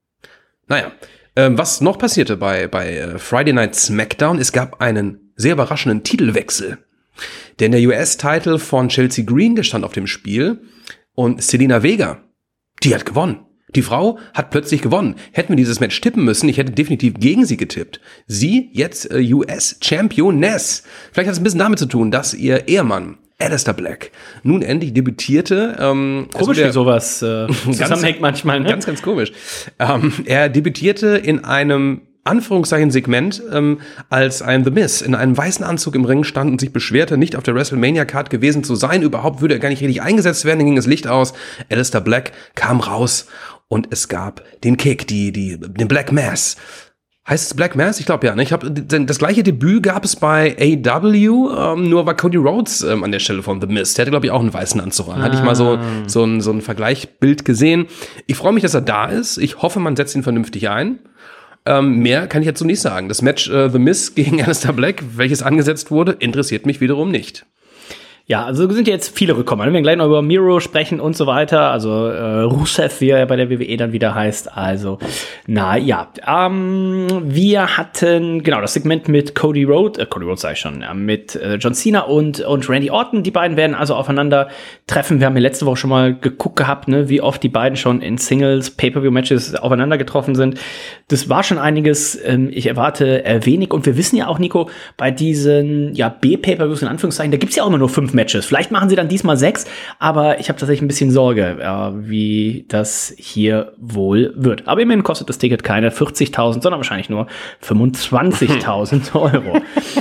Naja, ähm, was noch passierte bei, bei äh, Friday Night SmackDown, es gab einen sehr überraschenden Titelwechsel. Denn der U S-Titel von Chelsea Green, der stand auf dem Spiel. Und Zelina Vega, die hat gewonnen. Die Frau hat plötzlich gewonnen. Hätten wir dieses Match tippen müssen, ich hätte definitiv gegen sie getippt. Sie jetzt äh, U S-Championess. Vielleicht hat es ein bisschen damit zu tun, dass ihr Ehemann Aleister Black nun endlich debütierte. Ähm, komisch, wie sowas äh, zusammenhängt manchmal. Ne? Ganz, ganz komisch. Ähm, er debütierte in einem Anführungszeichen Segment, ähm, als ein The Miz in einem weißen Anzug im Ring stand und sich beschwerte, nicht auf der WrestleMania-Card gewesen zu sein. Überhaupt würde er gar nicht richtig eingesetzt werden. Dann ging das Licht aus. Aleister Black kam raus und es gab den Kick, die, die, den Black Mass. Heißt es Black Mass? Ich glaube ja. Ne? Ich hab, das gleiche Debüt gab es bei A E W, ähm, nur war Cody Rhodes ähm, an der Stelle von The Miz. Der hatte, glaube ich, auch einen weißen Anzug an. Ah. Hatte ich mal so, so ein, so ein Vergleichbild gesehen. Ich freue mich, dass er da ist. Ich hoffe, man setzt ihn vernünftig ein. Ähm, mehr kann ich jetzt so nicht sagen. Das Match äh, The Miz gegen Aleister Black, welches angesetzt wurde, interessiert mich wiederum nicht. Ja, also sind jetzt viele Rückkommen. Wir werden gleich noch über Miro sprechen und so weiter. Also äh, Rusev, wie er bei der W W E dann wieder heißt. Also, na ja. Ähm, wir hatten, genau, das Segment mit Cody Rhodes, äh, Cody Rhodes sag ich schon, ja, mit äh, John Cena und, und Randy Orton. Die beiden werden also aufeinander treffen. Wir haben ja letzte Woche schon mal geguckt gehabt, ne, wie oft die beiden schon in Singles, Pay-Per-View-Matches aufeinander getroffen sind. Das war schon einiges. Ähm, ich erwarte äh, wenig. Und wir wissen ja auch, Nico, bei diesen, ja, B-Pay-Per-Views in Anführungszeichen, da gibt's ja auch immer nur fünf Matches. Vielleicht machen sie dann diesmal sechs, aber ich habe tatsächlich ein bisschen Sorge, äh, wie das hier wohl wird. Aber immerhin kostet das Ticket keine vierzigtausend, sondern wahrscheinlich nur fünfundzwanzigtausend Euro.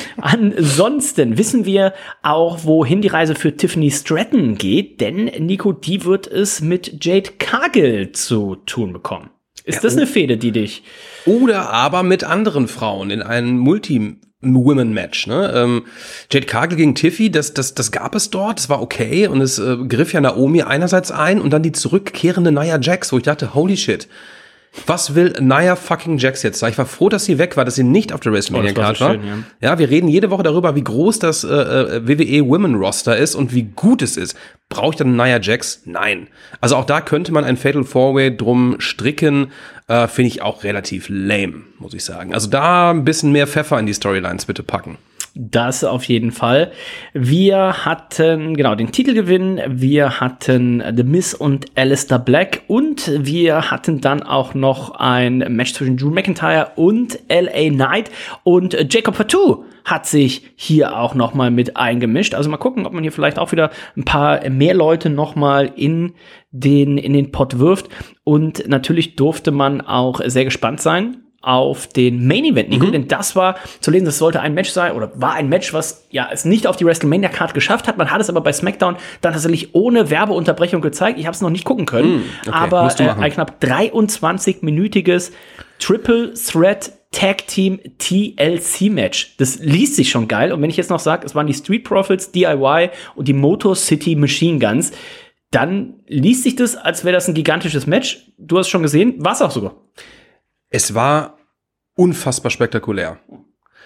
Ansonsten wissen wir auch, wohin die Reise für Tiffany Stratton geht, denn Nico, die wird es mit Jade Cargill zu tun bekommen. Ist ja, das eine Fehde, die dich... Oder aber mit anderen Frauen in einem Multi- Women-Match, ne? Ähm, Jade Cargill gegen Tiffy, das, das, das gab es dort, das war okay und es äh, griff ja Naomi einerseits ein und dann die zurückkehrende Nia Jax, wo ich dachte, holy shit, was will Nia fucking Jax jetzt? Ich war froh, dass sie weg war, dass sie nicht auf der WrestleMania-Card war. So schön, ja. ja, wir reden jede Woche darüber, wie groß das äh, W W E Women Roster ist und wie gut es ist. Brauche ich dann Nia Jax? Nein. Also auch da könnte man ein Fatal Four-Way drum stricken, äh, finde ich auch relativ lame, muss ich sagen. Also da ein bisschen mehr Pfeffer in die Storylines bitte packen. Das auf jeden Fall. Wir hatten, genau, den Titelgewinn. Wir hatten The Miz und Aleister Black. Und wir hatten dann auch noch ein Match zwischen Drew McIntyre und L A Knight. Und Jacob Fatu hat sich hier auch noch mal mit eingemischt. Also mal gucken, ob man hier vielleicht auch wieder ein paar mehr Leute noch mal in den, in den Pot wirft. Und natürlich durfte man auch sehr gespannt sein auf den Main Event, Nico, mhm. denn das war zu lesen, das sollte ein Match sein oder war ein Match, was ja es nicht auf die WrestleMania-Card geschafft hat. Man hat es aber bei SmackDown dann tatsächlich ohne Werbeunterbrechung gezeigt. Ich habe es noch nicht gucken können, mhm. okay. aber äh, ein knapp dreiundzwanzig-minütiges Triple Threat Tag Team T L C Match. Das liest sich schon geil. Und wenn ich jetzt noch sage, es waren die Street Profits, D I Y und die Motor City Machine Guns, dann liest sich das, als wäre das ein gigantisches Match. Du hast es schon gesehen, war es auch sogar. Es war unfassbar spektakulär.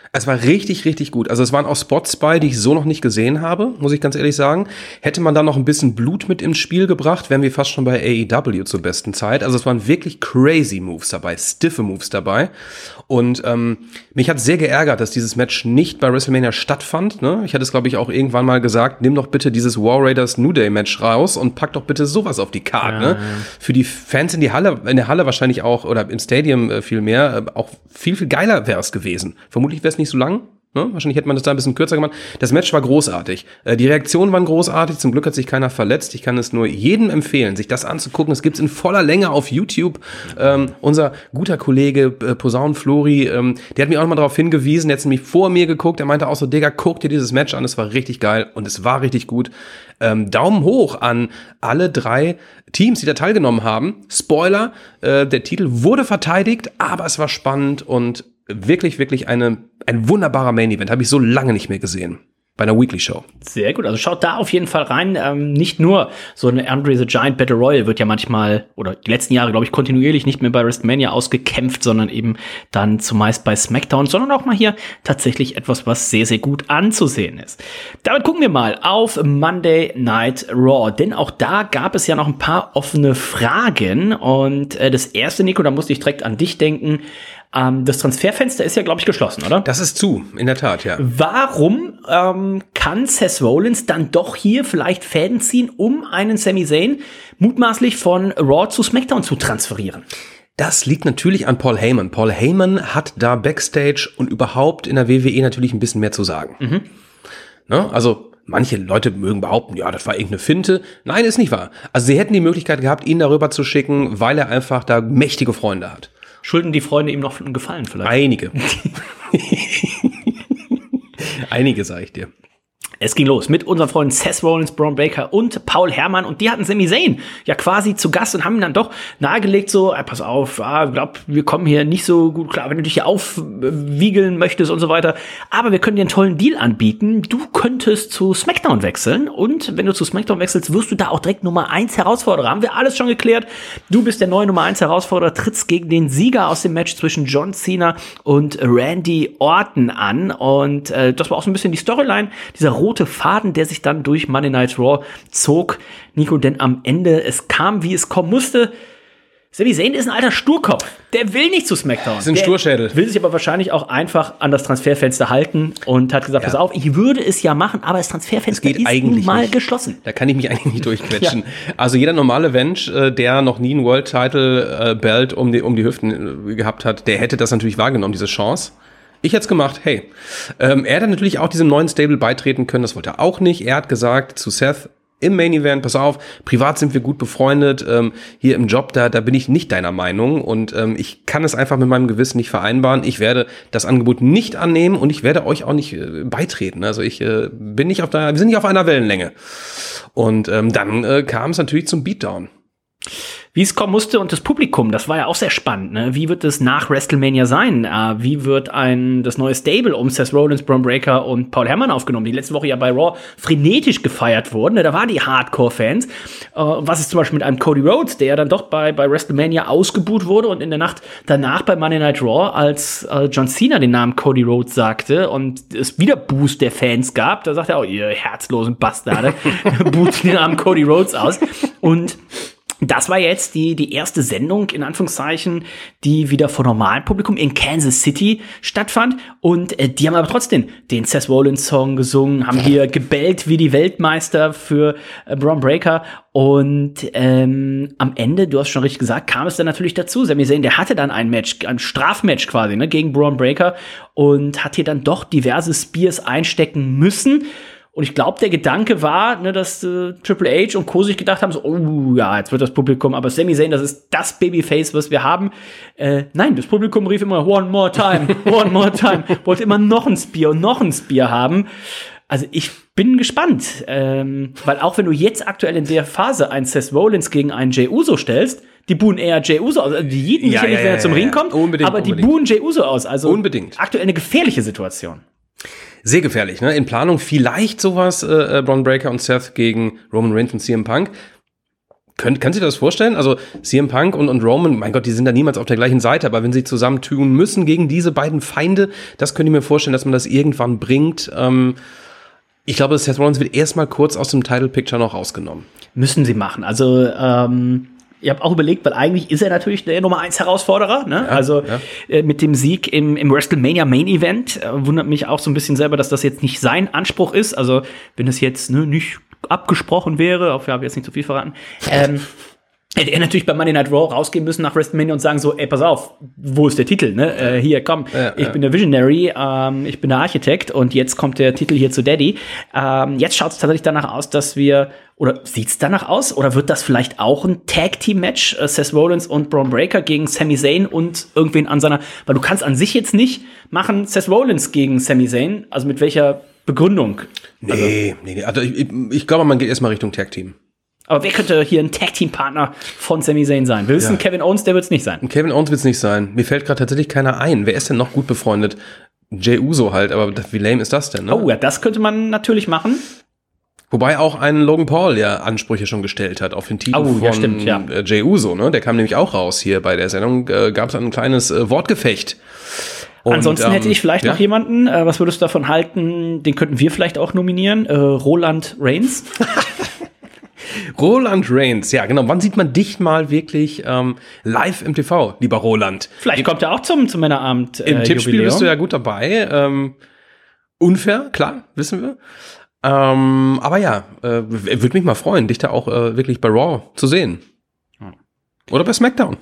Es war richtig, richtig gut. Also es waren auch Spots bei, die ich so noch nicht gesehen habe, muss ich ganz ehrlich sagen. Hätte man da noch ein bisschen Blut mit ins Spiel gebracht, wären wir fast schon bei A E W zur besten Zeit. Also es waren wirklich crazy Moves dabei, stiffe Moves dabei. Und ähm, mich hat sehr geärgert, dass dieses Match nicht bei WrestleMania stattfand. Ne? Ich hatte es, glaube ich, auch irgendwann mal gesagt, nimm doch bitte dieses War Raiders New Day Match raus und pack doch bitte sowas auf die Karte. Ja, ne? Ja. Für die Fans in die Halle, in der Halle wahrscheinlich auch, oder im Stadium äh, viel mehr, äh, auch viel, viel geiler wäre es gewesen. Vermutlich wäre es nicht so lang. Ne? Wahrscheinlich hätte man das da ein bisschen kürzer gemacht. Das Match war großartig. Äh, die Reaktionen waren großartig. Zum Glück hat sich keiner verletzt. Ich kann es nur jedem empfehlen, sich das anzugucken. Es gibt's in voller Länge auf YouTube. Ähm, unser guter Kollege äh, Posaun Flori, ähm, der hat mir auch noch mal darauf hingewiesen. Der hat nämlich vor mir geguckt. Er meinte auch so, Digga, guck dir dieses Match an. Es war richtig geil und es war richtig gut. Ähm, Daumen hoch an alle drei Teams, die da teilgenommen haben. Spoiler, äh, der Titel wurde verteidigt, aber es war spannend und wirklich, wirklich eine, ein wunderbarer Main-Event. Habe ich so lange nicht mehr gesehen. Bei einer Weekly-Show. Sehr gut, also schaut da auf jeden Fall rein. Ähm, nicht nur so eine Andre the Giant Battle Royal wird ja manchmal, oder die letzten Jahre, glaube ich, kontinuierlich nicht mehr bei WrestleMania ausgekämpft, sondern eben dann zumeist bei SmackDown, sondern auch mal hier tatsächlich etwas, was sehr, sehr gut anzusehen ist. Damit gucken wir mal auf Monday Night Raw, denn auch da gab es ja noch ein paar offene Fragen und äh, das erste, Nico, da musste ich direkt an dich denken. Das Transferfenster ist ja, glaube ich, geschlossen, oder? Das ist zu, in der Tat, ja. Warum ähm, kann Seth Rollins dann doch hier vielleicht Fäden ziehen, um einen Sami Zayn mutmaßlich von Raw zu SmackDown zu transferieren? Das liegt natürlich an Paul Heyman. Paul Heyman hat da Backstage und überhaupt in der W W E natürlich ein bisschen mehr zu sagen. Mhm. Ne? Also manche Leute mögen behaupten, ja, das war irgendeine Finte. Nein, ist nicht wahr. Also sie hätten die Möglichkeit gehabt, ihn darüber zu schicken, weil er einfach da mächtige Freunde hat. Schulden die Freunde ihm noch einen Gefallen vielleicht? Einige. Einige, sag ich dir. Es ging los mit unseren Freunden Seth Rollins, Braun Breaker und Paul Herrmann und die hatten Sami Zayn ja quasi zu Gast und haben ihm dann doch nahegelegt so, ah, pass auf, ah, glaub, wir kommen hier nicht so gut klar, wenn du dich hier aufwiegeln möchtest und so weiter, aber wir können dir einen tollen Deal anbieten, du könntest zu SmackDown wechseln und wenn du zu SmackDown wechselst, wirst du da auch direkt Nummer eins Herausforderer, haben wir alles schon geklärt, du bist der neue Nummer eins Herausforderer, trittst gegen den Sieger aus dem Match zwischen John Cena und Randy Orton an und äh, das war auch so ein bisschen die Storyline, dieser rote Faden, der sich dann durch Monday Night Raw zog. Nico, denn am Ende, es kam, wie es kommen musste. Sami Zayn ist ein alter Sturkopf. Der will nicht zu SmackDown. Das ist ein Sturschädel. Will sich aber wahrscheinlich auch einfach an das Transferfenster halten und hat gesagt, ja. Pass auf, ich würde es ja machen, aber das Transferfenster das geht ist eigentlich nun mal nicht. geschlossen. Da kann ich mich eigentlich nicht durchquetschen. Ja. Also jeder normale Mensch, der noch nie ein World Title Belt um die, um die Hüften gehabt hat, der hätte das natürlich wahrgenommen, diese Chance. Ich hätte es gemacht, hey. Ähm, er hätte natürlich auch diesem neuen Stable beitreten können, das wollte er auch nicht. Er hat gesagt zu Seth im Main Event, pass auf, privat sind wir gut befreundet, ähm, hier im Job, da, da bin ich nicht deiner Meinung und ähm, ich kann es einfach mit meinem Gewissen nicht vereinbaren. Ich werde das Angebot nicht annehmen und ich werde euch auch nicht äh, beitreten. Also ich äh, bin nicht auf der, wir sind nicht auf einer Wellenlänge. Und ähm, dann äh, kam es natürlich zum Beatdown. Wie es kommen musste und das Publikum, das war ja auch sehr spannend. Ne? Wie wird es nach WrestleMania sein? Äh, wie wird ein das neue Stable um Seth Rollins, Braun Breaker und Paul Herrmann aufgenommen, die letzte Woche ja bei Raw frenetisch gefeiert wurden? Ne? Da waren die Hardcore-Fans. Äh, was ist zum Beispiel mit einem Cody Rhodes, der ja dann doch bei, bei WrestleMania ausgebuht wurde und in der Nacht danach bei Monday Night Raw, als äh, John Cena den Namen Cody Rhodes sagte und es wieder Boost der Fans gab, da sagt er auch, ihr herzlosen Bastarde, boot den Namen Cody Rhodes aus. Und das war jetzt die, die erste Sendung, in Anführungszeichen, die wieder vor normalem Publikum in Kansas City stattfand. Und äh, die haben aber trotzdem den Seth Rollins Song gesungen, haben hier gebellt wie die Weltmeister für äh, Braun Breaker. Und ähm, am Ende, du hast schon richtig gesagt, kam es dann natürlich dazu. Sami Zayn, der hatte dann ein Match, ein Strafmatch quasi, ne, gegen Braun Breaker und hat hier dann doch diverse Spears einstecken müssen. Und ich glaube, der Gedanke war, ne, dass äh, Triple H und Co. sich gedacht haben, so, oh ja, jetzt wird das Publikum, aber Sami Zayn, das ist das Babyface, was wir haben. Äh, nein, das Publikum rief immer, one more time, one more time, wollte immer noch ein Spear und noch ein Spear haben. Also ich bin gespannt, ähm, weil auch wenn du jetzt aktuell in der Phase einen Seth Rollins gegen einen Jey Uso stellst, die buhen eher Jey Uso aus. Also die jieten ja, sich ja nicht, ja, wenn er ja, zum ja, Ring ja. kommt, Unbedingt, aber die unbedingt. buhen Jey Uso aus. Also unbedingt. Aktuell eine gefährliche Situation. Sehr gefährlich, ne? In Planung vielleicht sowas, äh, Braun Breaker und Seth gegen Roman Reigns und C M Punk. Könnt, kannst du dir das vorstellen? Also C M Punk und, und Roman, mein Gott, die sind da niemals auf der gleichen Seite, aber wenn sie zusammentun müssen gegen diese beiden Feinde, das könnte ich mir vorstellen, dass man das irgendwann bringt. Ähm, ich glaube, Seth Rollins wird erstmal kurz aus dem Title Picture noch rausgenommen. Müssen sie machen. Also, ähm, ich habe auch überlegt, weil eigentlich ist er natürlich der Nummer eins Herausforderer, ne? Ja, also ja. Äh, mit dem Sieg im, im WrestleMania Main Event äh, wundert mich auch so ein bisschen selber, dass das jetzt nicht sein Anspruch ist. Also wenn es jetzt ne, nicht abgesprochen wäre, auf, ich habe jetzt nicht zu viel verraten, ähm, hätte er natürlich bei Monday Night Raw rausgehen müssen nach WrestleMania und sagen so, ey, pass auf, wo ist der Titel, ne? Äh, hier, komm, ja, ich ja. bin der Visionary, ähm, ich bin der Architekt und jetzt kommt der Titel hier zu Daddy. Ähm, jetzt schaut es tatsächlich danach aus, dass wir, oder sieht's danach aus, oder wird das vielleicht auch ein Tag-Team-Match, äh, Seth Rollins und Braun Breaker gegen Sami Zayn und irgendwen an seiner, weil du kannst an sich jetzt nicht machen Seth Rollins gegen Sami Zayn, also mit welcher Begründung? Nee, also, nee, nee, also ich, ich, ich glaube, man geht erstmal Richtung Tag-Team. Aber wer könnte hier ein Tag-Team-Partner von Sami Zayn sein? Willst du ja. Kevin Owens? Der wird's nicht sein. Kevin Owens wird's nicht sein. Mir fällt gerade tatsächlich keiner ein. Wer ist denn noch gut befreundet? Jey Uso halt, aber wie lame ist das denn? Ne? Oh ja, das könnte man natürlich machen. Wobei auch ein Logan Paul ja Ansprüche schon gestellt hat auf den Titel oh, von ja, stimmt, ja. Jey Uso. Ne? Der kam nämlich auch raus hier bei der Sendung. Äh, gab es ein kleines äh, Wortgefecht. Und, Ansonsten ähm, hätte ich vielleicht ja? noch jemanden, äh, was würdest du davon halten, den könnten wir vielleicht auch nominieren, äh, Roland Reigns. Roland Reigns, ja genau. Wann sieht man dich mal wirklich ähm, live im T V, lieber Roland? Vielleicht kommt er auch zum, zum Männerabend äh, Im Tippspiel Jubiläum. Bist du ja gut dabei. Ähm, unfair, klar, wissen wir. Ähm, aber ja, äh, würde mich mal freuen, dich da auch äh, wirklich bei Raw zu sehen. Oder bei SmackDown.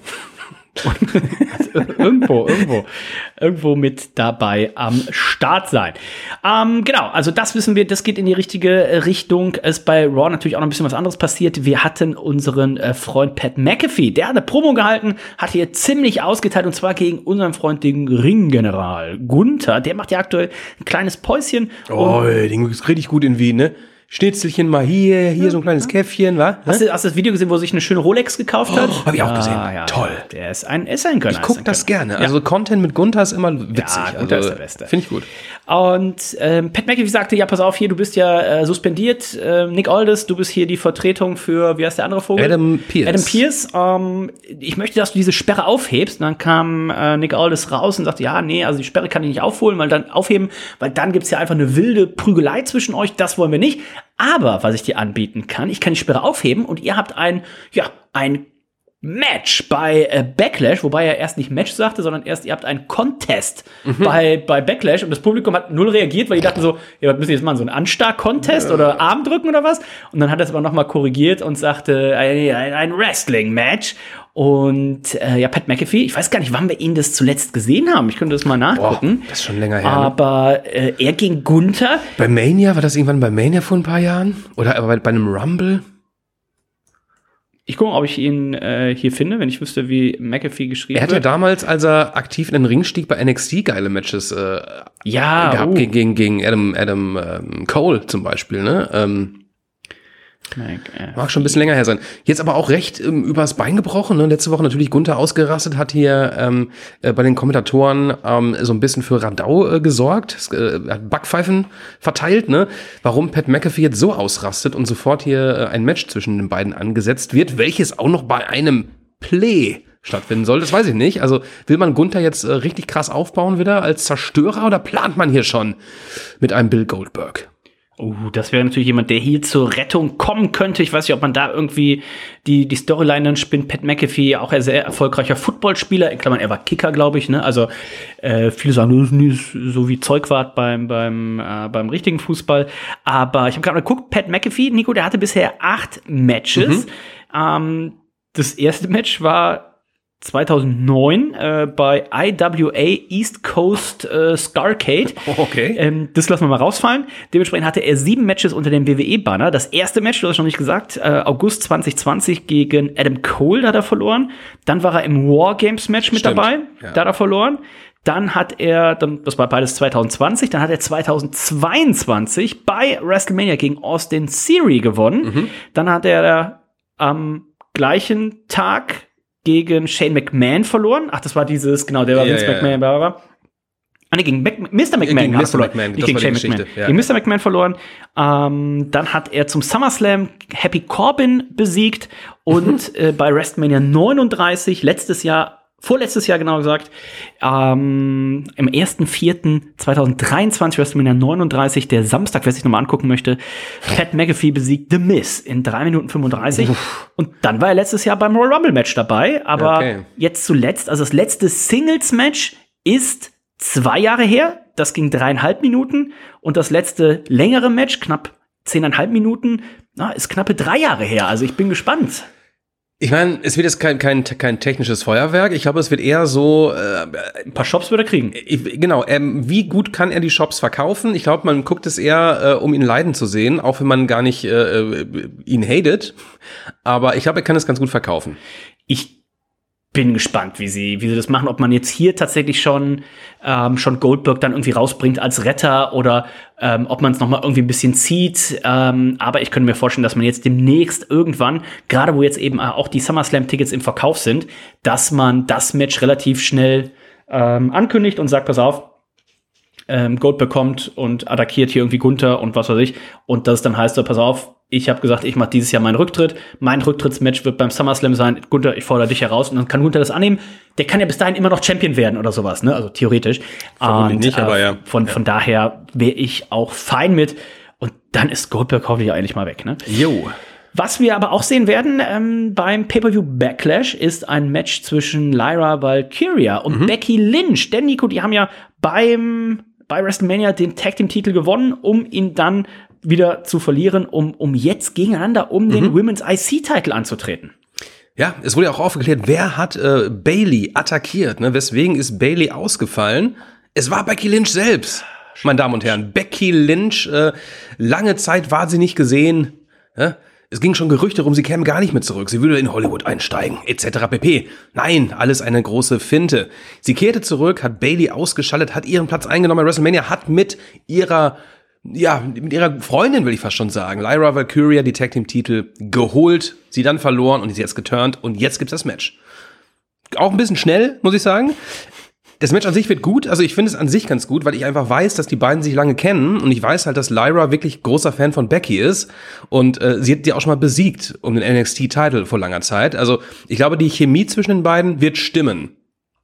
irgendwo, irgendwo, irgendwo mit dabei am Start sein. Ähm, genau, also das wissen wir, das geht in die richtige Richtung. Es ist bei Raw natürlich auch noch ein bisschen was anderes passiert. Wir hatten unseren äh, Freund Pat McAfee, der hat eine Promo gehalten, hat hier ziemlich ausgeteilt und zwar gegen unseren Freund, den Ringgeneral Gunther. Der macht ja aktuell ein kleines Päuschen. Oh, den ist richtig gut in Wien, ne? Schnitzelchen mal hier, hier ja, so ein kleines ja. Käffchen, wa? Hast du, hast du das Video gesehen, wo er sich eine schöne Rolex gekauft hat? Oh, hab ich auch gesehen. Ah, ja, toll. Der ist ein, ist ein Gönner. Ich guck das gerne. Also Content mit Gunther ist immer witzig. Ja, Gunther also, ist der Beste. Finde ich gut. Und ähm, Pat McAfee sagte, ja, pass auf, hier, du bist ja äh, suspendiert. Äh, Nick Aldis, du bist hier die Vertretung für, wie heißt der andere Vogel? Adam Pearce. Adam Pearce. Ähm, ich möchte, dass du diese Sperre aufhebst. Und dann kam äh, Nick Aldis raus und sagte, ja, nee, also die Sperre kann ich nicht aufholen, weil dann aufheben, weil dann gibt's ja einfach eine wilde Prügelei zwischen euch. Das wollen wir nicht. Aber was ich dir anbieten kann, ich kann die Sperre aufheben und ihr habt ein, ja, ein Match bei äh, Backlash, wobei er erst nicht Match sagte, sondern erst ihr habt einen Contest mhm. bei, bei Backlash und das Publikum hat null reagiert, weil die dachten so, ja, was müssen wir jetzt machen, so ein Anstar-Contest ja. oder Arm drücken oder was? Und dann hat er es aber nochmal korrigiert und sagte, ein, ein Wrestling-Match. Und äh, ja, Pat McAfee, ich weiß gar nicht, wann wir ihn das zuletzt gesehen haben. Ich könnte das mal nachgucken. Boah, das ist schon länger her. Aber äh, er gegen Gunther. Bei Mania, war das irgendwann bei Mania vor ein paar Jahren? Oder aber bei, bei einem Rumble? Ich gucke, ob ich ihn äh, hier finde, wenn ich wüsste, wie McAfee geschrieben wird. Er hat wird. ja damals, als er aktiv in den Ring stieg, bei N X T geile Matches äh, ja, gehabt. oh. Gegen, gegen Adam, Adam ähm, Cole zum Beispiel, ne? Ähm, Mag schon ein bisschen länger her sein. Jetzt aber auch recht ähm, übers Bein gebrochen. Ne? Letzte Woche natürlich Gunther ausgerastet, hat hier ähm, äh, bei den Kommentatoren ähm, so ein bisschen für Radau äh, gesorgt, äh, hat Backpfeifen verteilt. Ne? Warum Pat McAfee jetzt so ausrastet und sofort hier äh, ein Match zwischen den beiden angesetzt wird, welches auch noch bei einem Play stattfinden soll, das weiß ich nicht. Also will man Gunther jetzt äh, richtig krass aufbauen wieder als Zerstörer oder plant man hier schon mit einem Bill Goldberg? Oh, das wäre natürlich jemand, der hier zur Rettung kommen könnte. Ich weiß nicht, ob man da irgendwie die, die Storyline dann spinnt. Pat McAfee, auch ein sehr erfolgreicher Footballspieler. In Klammern, er war Kicker, glaube ich, ne? Also, äh, viele sagen, das ist nicht so wie Zeugwart beim, beim, äh, beim richtigen Fußball. Aber ich habe gerade mal geguckt, Pat McAfee, Nico, der hatte bisher acht Matches. Mhm. Ähm, das erste Match war zweitausendneun äh, bei I W A East Coast äh, Starrcade. Okay. Ähm, das lassen wir mal rausfallen. Dementsprechend hatte er sieben Matches unter dem W W E-Banner. Das erste Match, du hast schon nicht gesagt, äh, August zwanzig zwanzig gegen Adam Cole, da hat er verloren. Dann war er im Wargames-Match mit Stimmt. dabei, ja. da hat er verloren. Dann hat er, dann, das war beides zwanzig zwanzig, dann hat er zwanzig zweiundzwanzig bei WrestleMania gegen Austin Theory gewonnen. Mhm. Dann hat er am gleichen Tag gegen Shane McMahon verloren. Ach, das war dieses, genau, der war ja, Vince ja, McMahon, bla, bla, bla. Ah, nee, gegen Mac- Mister McMahon. Gegen hat er Mister verloren. McMahon, Nicht das gegen war die Shane Geschichte, McMahon. ja. Gegen Mister McMahon verloren. Ähm, dann hat er zum SummerSlam Happy Corbin besiegt und äh, bei WrestleMania neununddreißig, letztes Jahr, vorletztes Jahr genau gesagt, ähm, im ersten vierten zweitausenddreiundzwanzig, WrestleMania neununddreißig, der Samstag, wer sich nochmal angucken möchte, Pat McAfee besiegt The Miz in drei Minuten fünfunddreißig. Uff. Und dann war er letztes Jahr beim Royal Rumble Match dabei, aber okay. jetzt zuletzt, also das letzte Singles Match ist zwei Jahre her, das ging dreieinhalb Minuten und das letzte längere Match, knapp zehneinhalb Minuten, na, ist knappe drei Jahre her, also ich bin gespannt. Ich meine, es wird jetzt kein, kein, kein technisches Feuerwerk. Ich glaube, es wird eher so äh, ein paar Shops wird er kriegen. Ich, genau, ähm, wie gut kann er die Shops verkaufen? Ich glaube, man guckt es eher, äh, um ihn leiden zu sehen, auch wenn man gar nicht äh, ihn hatet. Aber ich glaube, er kann es ganz gut verkaufen. Ich bin gespannt, wie sie, wie sie das machen, ob man jetzt hier tatsächlich schon, ähm, schon Goldberg dann irgendwie rausbringt als Retter oder ähm, ob man es nochmal irgendwie ein bisschen zieht. Ähm, aber ich könnte mir vorstellen, dass man jetzt demnächst irgendwann, gerade wo jetzt eben auch die SummerSlam-Tickets im Verkauf sind, dass man das Match relativ schnell ähm, ankündigt und sagt, pass auf, ähm, Goldberg kommt und attackiert hier irgendwie Gunther und was weiß ich. Und das dann heißt, so, pass auf, ich habe gesagt, ich mache dieses Jahr meinen Rücktritt. Mein Rücktrittsmatch wird beim SummerSlam sein. Gunther, ich fordere dich heraus. Und dann kann Gunther das annehmen. Der kann ja bis dahin immer noch Champion werden oder sowas, ne? Also theoretisch. Vermutlich nicht, äh, aber ja. Von, von daher wäre ich auch fein mit. Und dann ist Goldberg hoffentlich eigentlich mal weg, ne? Jo. Was wir aber auch sehen werden ähm, beim Pay-Per-View Backlash ist ein Match zwischen Lyra Valkyria und mhm. Becky Lynch. Denn, Nico, die haben ja beim bei WrestleMania den Tag-Team-Titel gewonnen, um ihn dann wieder zu verlieren, um, um jetzt gegeneinander um mhm. den Women's I C-Titel anzutreten. Ja, es wurde ja auch aufgeklärt, wer hat äh, Bayley attackiert, ne? Weswegen ist Bayley ausgefallen? Es war Becky Lynch selbst, meine Damen und Herren. Becky Lynch, äh, lange Zeit war sie nicht gesehen. Ja? Es ging schon Gerüchte rum, sie käme gar nicht mehr zurück. Sie würde in Hollywood einsteigen, et cetera pp. Nein, alles eine große Finte. Sie kehrte zurück, hat Bayley ausgeschaltet, hat ihren Platz eingenommen bei WrestleMania, hat mit ihrer Ja, mit ihrer Freundin, will ich fast schon sagen, Lyra Valkyria, die Tag-Team-Titel geholt, sie dann verloren und ist jetzt geturnt und jetzt gibt's das Match. Auch ein bisschen schnell, muss ich sagen. Das Match an sich wird gut, also ich finde es an sich ganz gut, weil ich einfach weiß, dass die beiden sich lange kennen und ich weiß halt, dass Lyra wirklich großer Fan von Becky ist und äh, sie hat die auch schon mal besiegt um den N X T-Titel vor langer Zeit. Also ich glaube, die Chemie zwischen den beiden wird stimmen.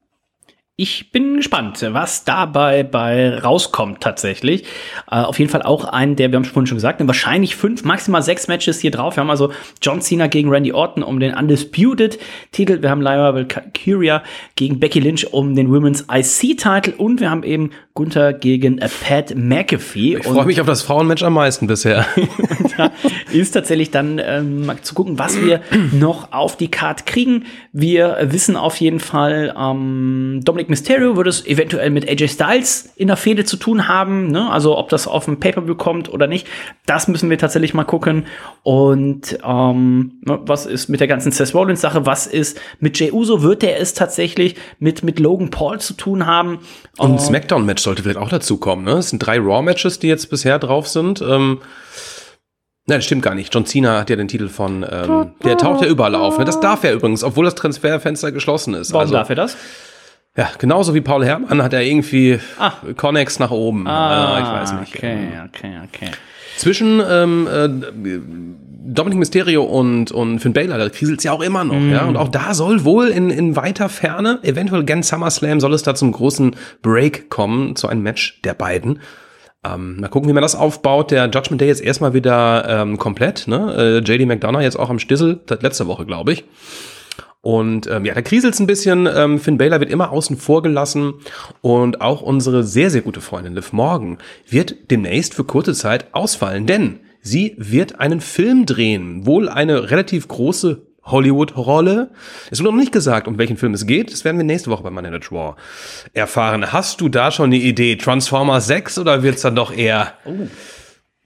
Ich bin gespannt, was dabei bei rauskommt tatsächlich. Äh, auf jeden Fall auch ein, der, wir haben es vorhin schon gesagt, wahrscheinlich fünf, maximal sechs Matches hier drauf. Wir haben also John Cena gegen Randy Orton um den Undisputed-Titel. Wir haben Lyra Valkyria gegen Becky Lynch um den Women's I C-Titel. Und wir haben eben Gunther gegen äh, Pat McAfee. Ich freue mich auf das Frauenmatch am meisten bisher. Da ist tatsächlich dann ähm, mal zu gucken, was wir noch auf die Card kriegen. Wir wissen auf jeden Fall, ähm, Dominic Mysterio würde es eventuell mit A J Styles in der Fehde zu tun haben, ne? Also ob das auf dem Pay-Per-View kommt oder nicht, das müssen wir tatsächlich mal gucken. Und ähm, was ist mit der ganzen Seth Rollins-Sache? Was ist mit Jey Uso? Wird der es tatsächlich mit, mit Logan Paul zu tun haben? Und ein ähm, Smackdown-Match sollte vielleicht auch dazu kommen, ne? Es sind drei Raw-Matches, die jetzt bisher drauf sind. Ähm Nein, das stimmt gar nicht. John Cena hat ja den Titel von, ähm, der taucht ja überall auf. Ne? Das darf er übrigens, obwohl das Transferfenster geschlossen ist. Warum also, darf er das? Ja, genauso wie Paul Herrmann hat er irgendwie ah. Connex nach oben. Ah, äh, ich weiß nicht. Okay, okay, okay. Zwischen ähm, äh, Dominic Mysterio und, und Finn Balor, da kriselt's ja auch immer noch. Mm. Ja? Und auch da soll wohl in, in weiter Ferne, eventuell gen SummerSlam, soll es da zum großen Break kommen, zu einem Match der beiden. Ähm, mal gucken, wie man das aufbaut. Der Judgment Day jetzt erstmal wieder ähm, komplett. Ne? Äh, J D McDonough jetzt auch am Stissel, seit letzter Woche, glaube ich. Und ähm, ja, da kriselt's ein bisschen. Ähm, Finn Balor wird immer außen vor gelassen. Und auch unsere sehr, sehr gute Freundin Liv Morgan wird demnächst für kurze Zeit ausfallen. Denn sie wird einen Film drehen. Wohl eine relativ große Hollywood-Rolle. Es wurde noch nicht gesagt, um welchen Film es geht. Das werden wir nächste Woche bei Monday Night Raw erfahren. Hast du da schon eine Idee? Transformers sechs oder wird's dann doch eher... Oh.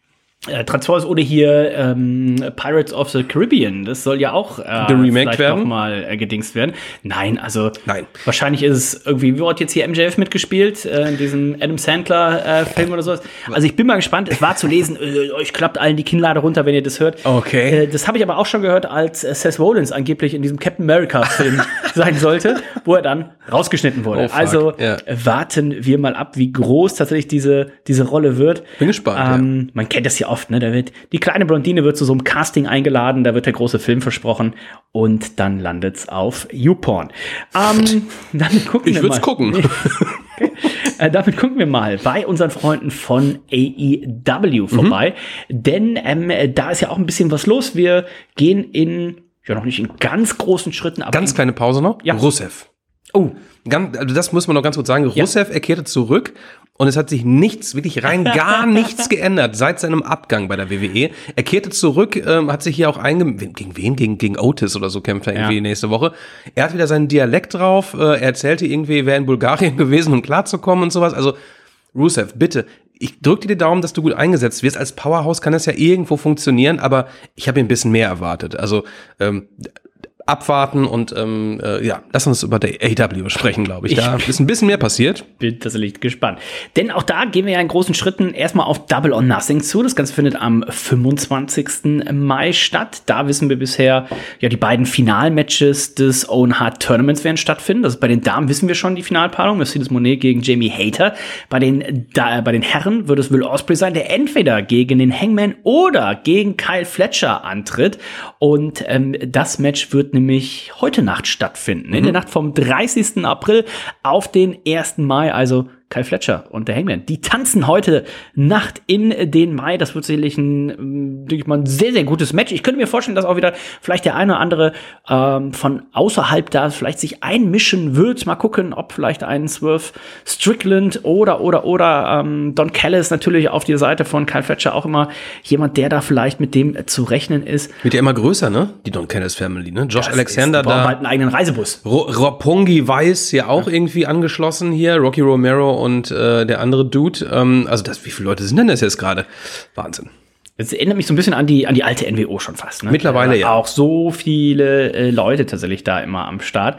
Transformers oder hier ähm, Pirates of the Caribbean, das soll ja auch äh, vielleicht noch mal äh, gedingst werden. Nein, also Nein. wahrscheinlich ist es irgendwie, wie hat jetzt hier M J F mitgespielt, äh, in diesem Adam Sandler-Film äh, oder sowas. Also ich bin mal gespannt, es war zu lesen, äh, euch klappt allen die Kinnlade runter, wenn ihr das hört. Okay. Äh, das habe ich aber auch schon gehört, als äh, Seth Rollins angeblich in diesem Captain America-Film sein sollte, wo er dann rausgeschnitten wurde. Oh, also ja. warten wir mal ab, wie groß tatsächlich diese, diese Rolle wird. Bin gespannt, ähm, ja. Man kennt das ja oft, ne? Da wird die kleine Blondine wird zu so einem Casting eingeladen, da wird der große Film versprochen und dann landet's auf YouPorn. Ähm, damit gucken ich wir würd's mal. gucken. Okay. Äh, damit gucken wir mal bei unseren Freunden von A E W vorbei, mhm. denn ähm, da ist ja auch ein bisschen was los. Wir gehen in, ja noch nicht in ganz großen Schritten, aber ganz kleine Pause noch. Ja. Rusev. Oh. Ganz, also das muss man noch ganz kurz sagen. Rusev, ja. Er kehrte zurück und es hat sich nichts, wirklich rein gar nichts geändert seit seinem Abgang bei der W W E. Er kehrte zurück, ähm, hat sich hier auch einge... Gegen wen? Gegen, gegen Otis oder so kämpft er irgendwie ja. nächste Woche. Er hat wieder seinen Dialekt drauf. Äh, er erzählte irgendwie, er wäre in Bulgarien gewesen, um klarzukommen und sowas. Also Rusev, bitte, ich drück dir die Daumen, dass du gut eingesetzt wirst. Als Powerhouse kann das ja irgendwo funktionieren, aber ich habe ein bisschen mehr erwartet. Also ähm, abwarten und ähm, äh, ja, lass uns über der A E W sprechen, glaube ich. Da ist ein bisschen mehr passiert. Bin tatsächlich gespannt. Denn auch da gehen wir ja in großen Schritten erstmal auf Double or Nothing zu. Das Ganze findet am fünfundzwanzigsten Mai statt. Da wissen wir bisher, ja, die beiden Finalmatches des Owen Hart Tournaments werden stattfinden. Also bei den Damen wissen wir schon die Finalpaarung. Mercedes Moné gegen Jamie Hayter. Bei den, da, bei den Herren wird es Will Ospreay sein, der entweder gegen den Hangman oder gegen Kyle Fletcher antritt. Und ähm, das Match wird nämlich heute Nacht stattfinden. Mhm. In der Nacht vom dreißigsten April auf den ersten Mai, also Kyle Fletcher und der Hangman, die tanzen heute Nacht in den Mai. Das wird sicherlich ein, denke ich mal, ein sehr, sehr gutes Match. Ich könnte mir vorstellen, dass auch wieder vielleicht der eine oder andere ähm, von außerhalb da vielleicht sich einmischen wird. Mal gucken, ob vielleicht ein Swerve Strickland oder, oder, oder ähm, Don Callis natürlich auf die Seite von Kyle Fletcher auch immer jemand, der da vielleicht mit dem zu rechnen ist. Wird ja immer größer, ne? Die Don Callis Family, ne? Josh das Alexander ist, da. Halt einen eigenen Reisebus. Ro- Roppongi Weiss ja auch ja. irgendwie angeschlossen hier. Rocky Romero und äh, der andere Dude. Ähm, also das, wie viele Leute sind denn das jetzt gerade? Wahnsinn. Es erinnert mich so ein bisschen an die, an die alte N W O schon fast. Ne? Mittlerweile, ja. Auch so viele äh, Leute tatsächlich da immer am Start.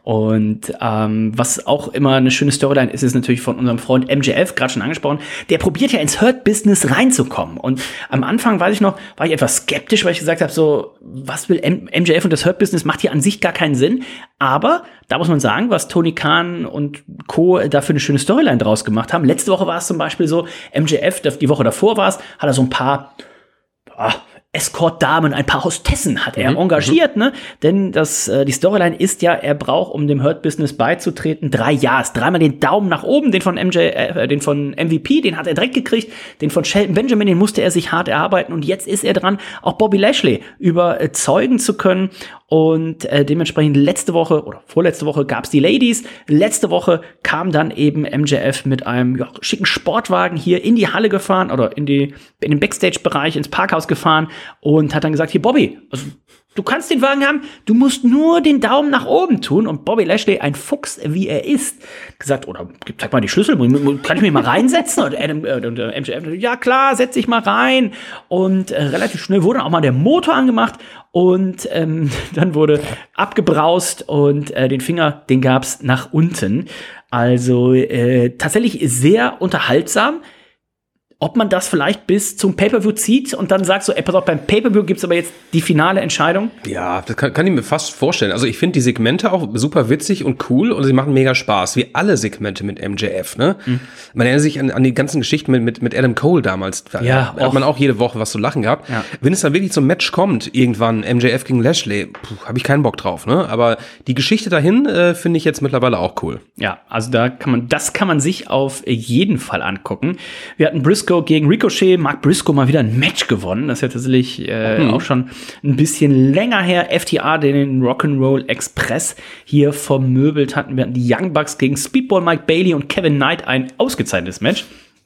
Und ähm, was auch immer eine schöne Storyline ist, ist natürlich von unserem Freund M J F, gerade schon angesprochen, der probiert ja ins Hurt-Business reinzukommen. Und am Anfang, weiß ich noch, war ich etwas skeptisch, weil ich gesagt habe, so, was will M- MJF und das Hurt-Business, macht hier an sich gar keinen Sinn. Aber da muss man sagen, was Tony Khan und Co. da für eine schöne Storyline draus gemacht haben. Letzte Woche war es zum Beispiel so, M J F, die Woche davor war es, hat er so ein paar ah, Escort-Damen, ein paar Hostessen hat er mhm. engagiert, ne? Denn das, äh, die Storyline ist ja, er braucht, um dem Hurt-Business beizutreten, drei Ja's. Dreimal den Daumen nach oben, den von M J, äh, den von M V P, den hat er direkt gekriegt, den von Shelton Benjamin, den musste er sich hart erarbeiten und jetzt ist er dran, auch Bobby Lashley überzeugen zu können. Und äh, dementsprechend letzte Woche oder vorletzte Woche gab's die Ladies. Letzte Woche kam dann eben M J F mit einem ja, schicken Sportwagen hier in die Halle gefahren oder in die in den Backstage-Bereich, ins Parkhaus gefahren und hat dann gesagt, hier Bobby, also du kannst den Wagen haben, du musst nur den Daumen nach oben tun. Und Bobby Lashley, ein Fuchs, wie er ist, gesagt, oder zeig mal die Schlüssel, kann ich mich mal reinsetzen? Und, Adam, äh, und äh, M J F, ja klar, setz dich mal rein. Und äh, relativ schnell wurde auch mal der Motor angemacht und ähm, dann wurde abgebraust und äh, den Finger, den gab's nach unten. Also äh, tatsächlich sehr unterhaltsam. Ob man das vielleicht bis zum Pay-Per-View zieht und dann sagt so, ey, pass auf, beim Pay-Per-View gibt's aber jetzt die finale Entscheidung? Ja, das kann, kann ich mir fast vorstellen. Also ich finde die Segmente auch super witzig und cool und sie machen mega Spaß, wie alle Segmente mit M J F, ne? Mhm. Man erinnert sich an, an die ganzen Geschichten mit, mit, mit Adam Cole damals. Ja, da hat man auch jede Woche was zu lachen gehabt. Ja. Wenn es dann wirklich zum Match kommt, irgendwann M J F gegen Lashley, habe ich keinen Bock drauf, ne? Aber die Geschichte dahin äh, finde ich jetzt mittlerweile auch cool. Ja, also da kann man, das kann man sich auf jeden Fall angucken. Wir hatten Briscoe gegen Ricochet, Mark Briscoe mal wieder ein Match gewonnen. Das ist ja tatsächlich äh, hm. auch schon ein bisschen länger her. F T R, den Rock'n'Roll Express hier vermöbelt hatten. Wir hatten die Young Bucks gegen Speedball Mike Bailey und Kevin Knight, ein ausgezeichnetes Match.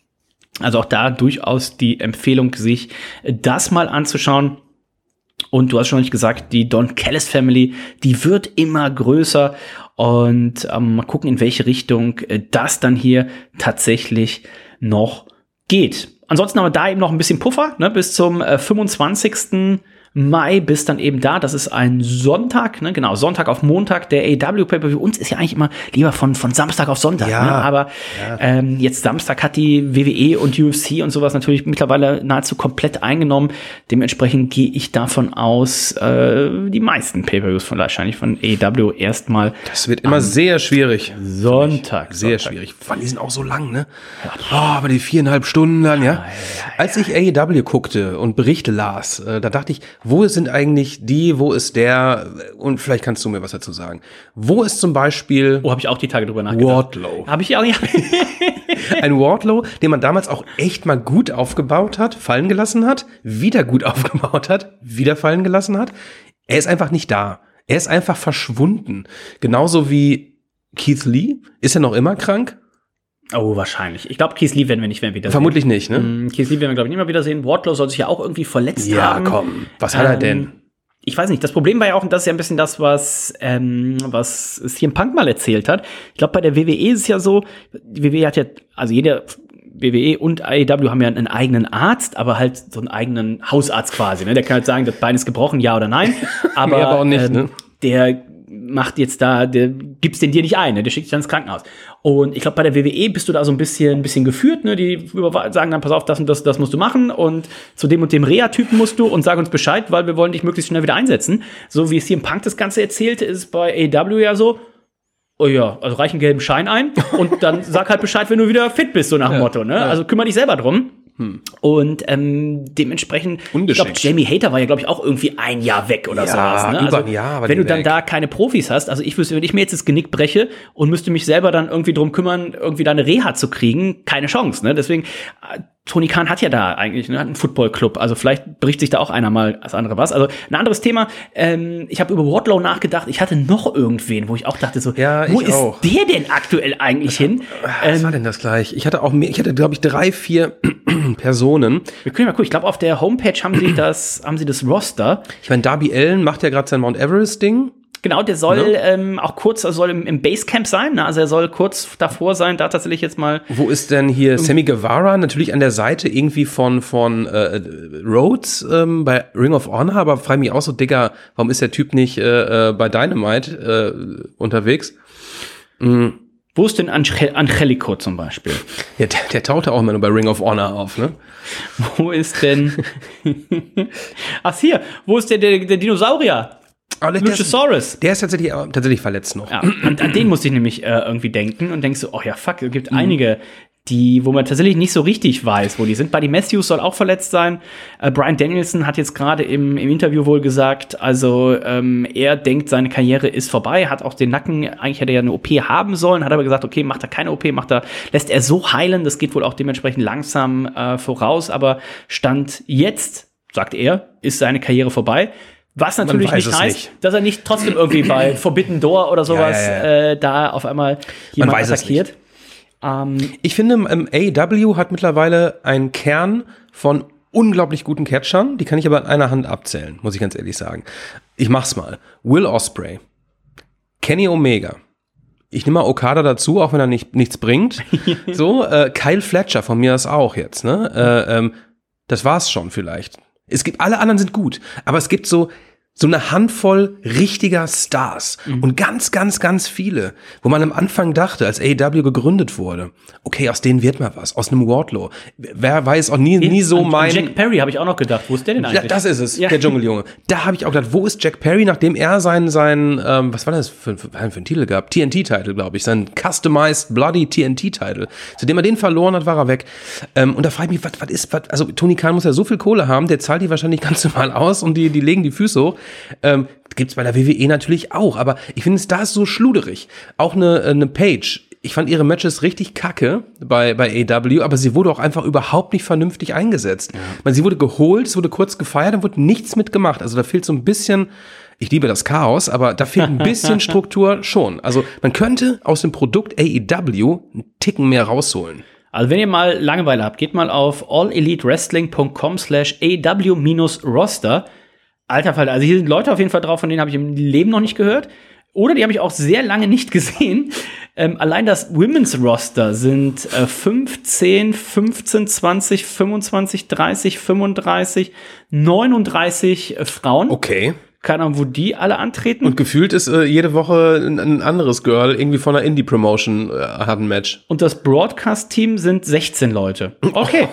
Also auch da durchaus die Empfehlung, sich das mal anzuschauen. Und du hast schon nicht gesagt, die Don Callis Family, die wird immer größer. Und ähm, mal gucken, in welche Richtung äh, das dann hier tatsächlich noch geht. ansonsten haben wir da eben noch ein bisschen Puffer, ne, bis zum äh, fünfundzwanzigsten Mai, bis dann eben da. Das ist ein Sonntag, ne, genau, Sonntag auf Montag, der A E W Pay-Per-View. Uns ist ja eigentlich immer lieber von, von Samstag auf Sonntag, ja, ne? Aber ja. ähm, jetzt Samstag hat die W W E und U F C und sowas natürlich mittlerweile nahezu komplett eingenommen. Dementsprechend gehe ich davon aus, äh, die meisten Pay-Per-Views von wahrscheinlich von A E W erstmal. Das wird immer sehr schwierig. Sonntag. Sehr Sonntag. schwierig. Vor allem, die sind auch so lang, ne? Oh, aber die viereinhalb Stunden dann, ja. ja, ja, ja Als ich A E W guckte und Berichte las, äh, da dachte ich, wo sind eigentlich die, wo ist der, und vielleicht kannst du mir was dazu sagen. Wo ist zum Beispiel Oh, habe ich auch die Tage drüber nachgedacht. Wardlow. Habe ich auch nicht. Ein Wardlow, den man damals auch echt mal gut aufgebaut hat, fallen gelassen hat, wieder gut aufgebaut hat, wieder fallen gelassen hat. Er ist einfach nicht da. Er ist einfach verschwunden. Genauso wie Keith Lee. Ist er noch immer krank? Oh, wahrscheinlich. Ich glaube, Keith Lee werden wir nicht mehr wiedersehen. Vermutlich nicht, ne? Mm, Keith Lee werden wir, glaube ich, nicht mehr wiedersehen. Wardlow soll sich ja auch irgendwie verletzt ja, haben. Ja, komm. Was hat ähm, er denn? Ich weiß nicht. Das Problem war ja auch, und das ist ja ein bisschen das, was, ähm, was C M Punk mal erzählt hat. Ich glaube, bei der W W E ist es ja so, die W W E hat ja, also jede W W E und A E W haben ja einen eigenen Arzt, aber halt so einen eigenen Hausarzt quasi. Ne? Der kann halt sagen, das Bein ist gebrochen, ja oder nein. Aber, aber auch nicht, ähm, ne? Der macht jetzt da, der gibt's den dir nicht ein, ne? Der schickt dich dann ins Krankenhaus. Und ich glaube, bei der W W E bist du da so ein bisschen, ein bisschen geführt, ne? Die sagen dann, pass auf, das und das, das musst du machen und zu dem und dem Reha-Typen musst du und sag uns Bescheid, weil wir wollen dich möglichst schnell wieder einsetzen. So wie es hier im Punk das Ganze erzählte, ist bei A E W ja so, oh ja, also reich einen gelben Schein ein und dann sag halt Bescheid, wenn du wieder fit bist, so nach dem ja, Motto, ne? Ja. Also kümmere dich selber drum. Hm. Und ähm, dementsprechend, ich glaube, Jamie Hater war ja, glaube ich, auch irgendwie ein Jahr weg oder ja, sowas. Ne? Über also, ein Jahr war wenn du dann weg. da keine Profis hast, also ich wüsste, wenn ich mir jetzt das Genick breche und müsste mich selber dann irgendwie drum kümmern, irgendwie da eine Reha zu kriegen, keine Chance. Ne? Deswegen, äh, Tony Khan hat ja da eigentlich ne, einen Footballclub, also vielleicht bricht sich da auch einer mal als andere was. Also ein anderes Thema, ähm, ich habe über Wardlow nachgedacht, ich hatte noch irgendwen, wo ich auch dachte so, ja, wo ist auch. der denn aktuell eigentlich hin? Was ähm, war denn das gleich? Ich hatte auch mehr, ich hatte, glaube ich, drei, vier Personen. Wir können mal gucken, ich glaube, auf der Homepage haben sie das, haben sie das Roster. Ich meine, Darby Allin macht ja gerade sein Mount Everest-Ding. Genau, der soll no. ähm, auch kurz, also soll im, im Basecamp sein, ne? Also er soll kurz davor sein, da tatsächlich jetzt mal. Wo ist denn hier um, Sammy Guevara? Natürlich an der Seite irgendwie von von äh, Rhodes ähm, bei Ring of Honor, aber frage mich auch so, Digga, warum ist der Typ nicht äh, äh, bei Dynamite äh, unterwegs? Mhm. Wo ist denn Ange- Angelico zum Beispiel? Ja, der, der tauchte auch immer nur bei Ring of Honor auf, ne? Wo ist denn Ach hier, wo ist der, der, der Dinosaurier? Oh, der, Luchasaurus. Der ist, der ist tatsächlich, tatsächlich verletzt noch. Ja, an, an den musste ich nämlich äh, irgendwie denken und denkst so, oh ja, fuck, es gibt mhm. einige, die, wo man tatsächlich nicht so richtig weiß, wo die sind. Buddy Matthews soll auch verletzt sein. Äh, Bryan Danielson hat jetzt gerade im, im Interview wohl gesagt, also ähm, er denkt, seine Karriere ist vorbei, hat auch den Nacken, eigentlich hätte er ja eine O P haben sollen, hat aber gesagt, okay, macht er keine O P, macht er, lässt er so heilen, das geht wohl auch dementsprechend langsam äh, voraus, aber Stand jetzt, sagt er, ist seine Karriere vorbei. Was natürlich nicht heißt, nicht. dass er nicht trotzdem irgendwie bei Forbidden Door oder sowas ja, ja, ja. Äh, da auf einmal jemand attackiert. Ähm, ich finde, ähm, A E W hat mittlerweile einen Kern von unglaublich guten Catchern, die kann ich aber an einer Hand abzählen, muss ich ganz ehrlich sagen. Ich mach's mal. Will Ospreay, Kenny Omega, ich nehme mal Okada dazu, auch wenn er nicht, nichts bringt. So, äh, Kyle Fletcher von mir ist auch jetzt, ne? Äh, ähm, das war's schon vielleicht. Es gibt, alle anderen sind gut, aber es gibt so, so eine Handvoll richtiger Stars mhm. und ganz, ganz, ganz viele, wo man am Anfang dachte, als A E W gegründet wurde, okay, aus denen wird mal was, aus einem Wardlow. Wer weiß auch nie, nie so an, mein... an Jack Perry habe ich auch noch gedacht, wo ist der denn eigentlich? Ja, das ist es, ja. Der Dschungeljunge. Da habe ich auch gedacht, wo ist Jack Perry, nachdem er seinen, seinen ähm, was war das für, für, für einen Titel gehabt? T N T-Titel, glaube ich, sein Customized Bloody T N T-Titel. Seitdem er den verloren hat, war er weg. Ähm, und da frage ich mich, was, was ist, was, also Tony Khan muss ja so viel Kohle haben, der zahlt die wahrscheinlich ganz normal aus und die, die legen die Füße hoch. Ähm, gibt's bei der W W E natürlich auch, aber ich finde es da ist so schluderig. Auch eine, eine Paige, ich fand ihre Matches richtig kacke bei, bei A E W, aber sie wurde auch einfach überhaupt nicht vernünftig eingesetzt. Ja. Man, sie wurde geholt, es wurde kurz gefeiert, dann wurde nichts mitgemacht. Also da fehlt so ein bisschen, ich liebe das Chaos, aber da fehlt ein bisschen Struktur schon. Also man könnte aus dem Produkt A E W einen Ticken mehr rausholen. Also wenn ihr mal Langeweile habt, geht mal auf allelitewrestling.com slash aw-roster. Alter Fall, also hier sind Leute auf jeden Fall drauf, von denen habe ich im Leben noch nicht gehört. oder die habe ich auch sehr lange nicht gesehen. Ähm, allein das Women's Roster sind äh, fünfzehn, fünfzehn, zwanzig, fünfundzwanzig, dreißig, fünfunddreißig, neununddreißig äh, Frauen. Okay. Keine Ahnung, wo die alle antreten. Und gefühlt ist äh, jede Woche ein, ein anderes Girl irgendwie von einer Indie-Promotion äh, hat ein Match. Und das Broadcast-Team sind sechzehn Leute. Okay.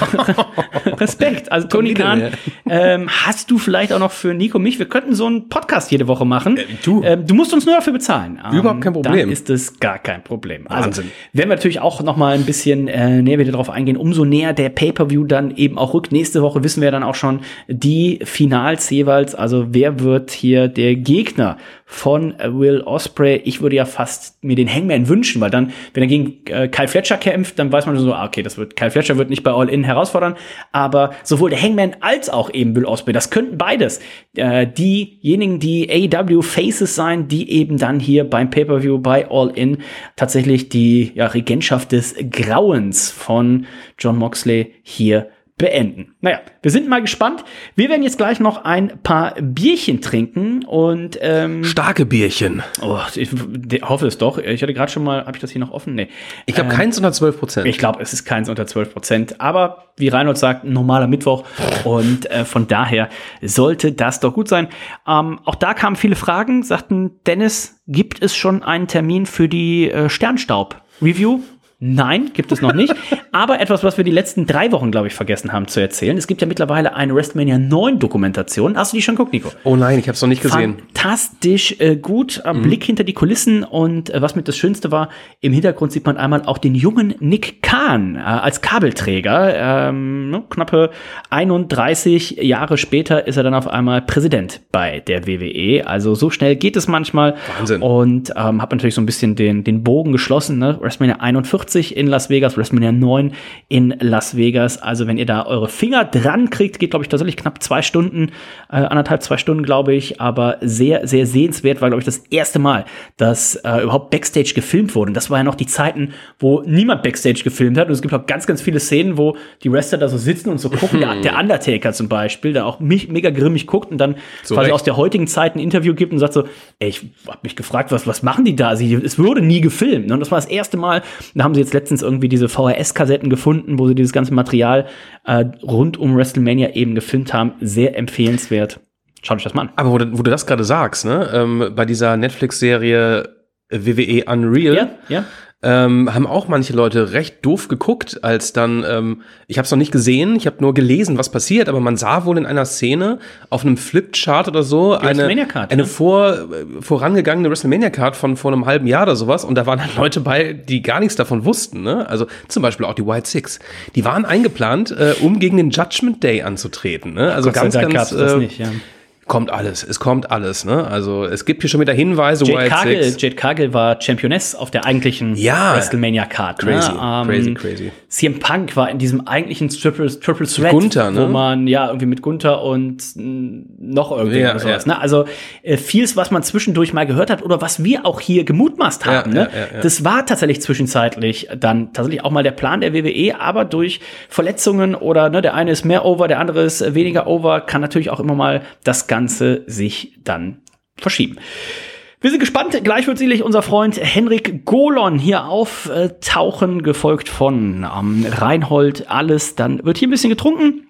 Respekt. Also Tony Khan, ähm, hast du vielleicht auch noch für Nico und mich, wir könnten so einen Podcast jede Woche machen. Äh, du. Ähm, du musst uns nur dafür bezahlen. Ähm, Überhaupt kein Problem. Dann ist es gar kein Problem. Wahnsinn. Also werden wir natürlich auch noch mal ein bisschen äh, näher wieder drauf eingehen. Umso näher der Pay-Per-View dann eben auch rückt. Nächste Woche wissen wir dann auch schon die Finals jeweils. Also wer wird hier der Gegner von Will Ospreay? Ich würde ja fast mir den Hangman wünschen, weil dann, wenn er gegen äh, Kyle Fletcher kämpft, dann weiß man so, ah, okay, das wird Kyle Fletcher wird nicht bei All In herausfordern, aber sowohl der Hangman als auch eben Will Ospreay, das könnten beides äh, diejenigen, die A E W Faces sein, die eben dann hier beim Pay-Per-View bei All In tatsächlich die ja, Regentschaft des Grauens von Jon Moxley hier beenden. Naja, wir sind mal gespannt. Wir werden jetzt gleich noch ein paar Bierchen trinken und ähm, starke Bierchen. Oh, ich, ich hoffe es doch. Ich hatte gerade schon mal, habe ich das hier noch offen? Nee. Ich glaube, ähm, keins unter zwölf Prozent. Ich glaube, es ist keins unter zwölf Prozent. Aber wie Reinhold sagt, ein normaler Mittwoch. Und äh, von daher sollte das doch gut sein. Ähm, auch da kamen viele Fragen. Sagten, Dennis, gibt es schon einen Termin für die äh, Sternstaub-Review? Nein, gibt es noch nicht. Aber etwas, was wir die letzten drei Wochen, glaube ich, vergessen haben zu erzählen. Es gibt ja mittlerweile eine WrestleMania neun Dokumentation. Hast du die schon geguckt, Nico? Oh nein, ich habe es noch nicht gesehen. Fantastisch äh, gut. Äh, mhm. Blick hinter die Kulissen. Und äh, was mit das Schönste war, im Hintergrund sieht man einmal auch den jungen Nick Khan äh, als Kabelträger. Ähm, ne, knappe einunddreißig Jahre später ist er dann auf einmal Präsident bei der W W E. Also so schnell geht es manchmal. Wahnsinn. Und ähm, hat natürlich so ein bisschen den, den Bogen geschlossen. Ne? WrestleMania einundvierzig in Las Vegas, WrestleMania neun in Las Vegas. Also wenn ihr da eure Finger dran kriegt, geht, glaube ich, tatsächlich knapp zwei Stunden, äh, anderthalb, zwei Stunden, glaube ich. Aber sehr, sehr sehenswert. War, glaube ich, das erste Mal, dass äh, überhaupt Backstage gefilmt wurde. Und das war ja noch die Zeiten, wo niemand Backstage gefilmt hat. Und es gibt auch ganz, ganz viele Szenen, wo die Wrestler da so sitzen und so gucken. der, der Undertaker zum Beispiel, der auch mich mega grimmig guckt und dann so quasi recht. Aus der heutigen Zeit ein Interview gibt und sagt so, ey, ich hab mich gefragt, was, was machen die da? Sie, es wurde nie gefilmt. Und das war das erste Mal, da haben sie jetzt letztens irgendwie diese V H S-Kassetten gefunden, wo sie dieses ganze Material äh, rund um WrestleMania eben gefilmt haben. Sehr empfehlenswert. Schaut euch das mal an. Aber wo du, wo du das gerade sagst, ne, ähm, bei dieser Netflix-Serie W W E Unreal, ja, ja. Ähm, haben auch manche Leute recht doof geguckt, als dann, ähm, ich habe es noch nicht gesehen, ich habe nur gelesen, was passiert, aber man sah wohl in einer Szene auf einem Flipchart oder so Die eine, WrestleMania-Card, eine ne? vor, vorangegangene WrestleMania-Card von vor einem halben Jahr oder sowas und da waren dann Leute bei, die gar nichts davon wussten, ne? Also zum Beispiel auch die White Six. Die waren eingeplant, äh, um gegen den Judgment Day anzutreten, ne? Also Gott ganz, sei Dank ganz, gab's das äh, nicht, ja. Kommt alles, es kommt alles, ne? Also es gibt hier schon wieder Hinweise. Jade White Cargill, Six. Jade Cargill war Championess auf der eigentlichen Ja. WrestleMania-Card. Crazy, ne? ähm, crazy, crazy. C M Punk war in diesem eigentlichen Triple, Triple Threat, Gunther, ne? wo man ja irgendwie mit Gunther und mh, noch irgendwie Ja, oder sowas. ja. Ne? Also äh, vieles, was man zwischendurch mal gehört hat oder was wir auch hier gemutmaßt haben, Ja, ne? ja, ja, ja. Das war tatsächlich zwischenzeitlich dann tatsächlich auch mal der Plan der W W E, aber durch Verletzungen oder ne, der eine ist mehr over, der andere ist weniger over, kann natürlich auch immer mal das Ganze sich dann verschieben. Wir sind gespannt. Gleich wird sicherlich unser Freund Henrik Golon hier auftauchen, gefolgt von ähm, Reinhold. Alles. Dann wird hier ein bisschen getrunken.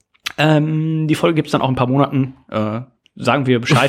Ähm, die Folge gibt es dann auch in ein paar Monaten. Äh, sagen wir Bescheid.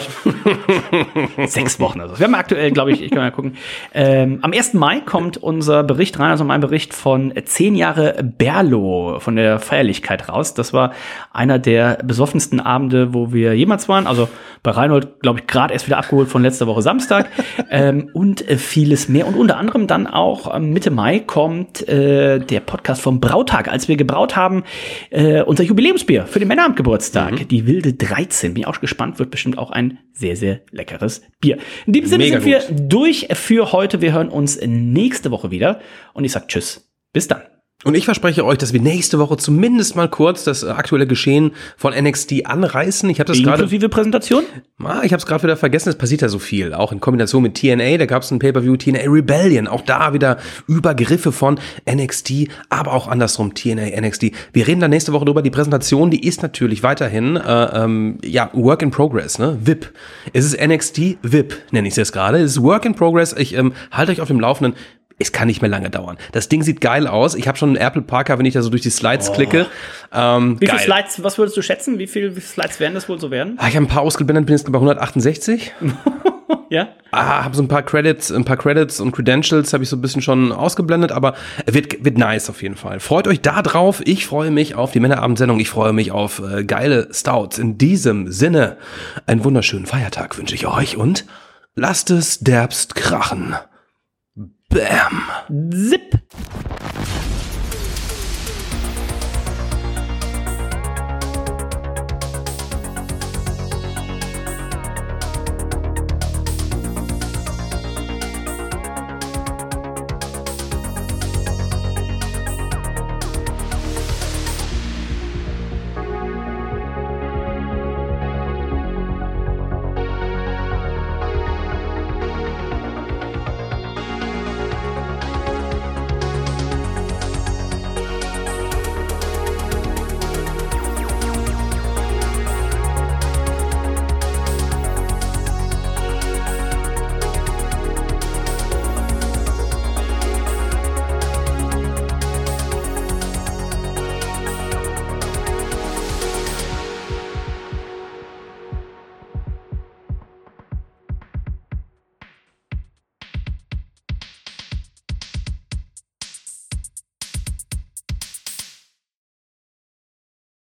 Sechs Wochen. Also. Wir haben aktuell, glaube ich, ich kann mal gucken. Ähm, am ersten Mai kommt unser Bericht rein, also mein Bericht von zehn Jahre Berlo von der Feierlichkeit raus. Das war einer der besoffensten Abende, wo wir jemals waren. Also bei Reinhold, glaube ich, gerade erst wieder abgeholt von letzter Woche Samstag. ähm, und äh, vieles mehr. Und unter anderem dann auch ähm, Mitte Mai kommt äh, der Podcast vom Brautag, als wir gebraut haben, äh, unser Jubiläumsbier für den Männerabendgeburtstag. Mhm. Die wilde dreizehn. Bin ich auch gespannt. Wird bestimmt auch ein sehr, sehr leckeres Bier. In diesem Sinne Mega sind wir gut. durch für heute. Wir hören uns nächste Woche wieder. Und ich sag Tschüss. Bis dann. Und ich verspreche euch, dass wir nächste Woche zumindest mal kurz das aktuelle Geschehen von N X T anreißen. Ich habe das gerade inklusive Präsentation? Ah, ich habe es gerade wieder vergessen, es passiert ja so viel. Auch in Kombination mit T N A, da gab es ein Pay-Per-View, T N A Rebellion. Auch da wieder Übergriffe von N X T, aber auch andersrum, T N A, N X T. Wir reden da nächste Woche drüber. Die Präsentation, die ist natürlich weiterhin äh, ähm, ja Work in Progress, ne? V I P. Es ist N X T V I P, nenne ich es jetzt gerade. Es ist Work in Progress. Ich ähm, halte euch auf dem Laufenden. Es kann nicht mehr lange dauern. Das Ding sieht geil aus. Ich habe schon einen Apple Parker, wenn ich da so durch die Slides oh. klicke. Ähm, wie geil. viele Slides, was würdest du schätzen? Wie viele Slides werden das wohl so werden? Ah, ich habe ein paar ausgeblendet, bin jetzt bei hundertachtundsechzig. Ja? Ah, habe so ein paar Credits, ein paar Credits und Credentials habe ich so ein bisschen schon ausgeblendet, aber wird, wird nice auf jeden Fall. Freut euch da drauf. Ich freue mich auf die Männerabendsendung. Ich freue mich auf äh, geile Stouts. In diesem Sinne, einen wunderschönen Feiertag wünsche ich euch und lasst es derbst krachen. Bam. Zip.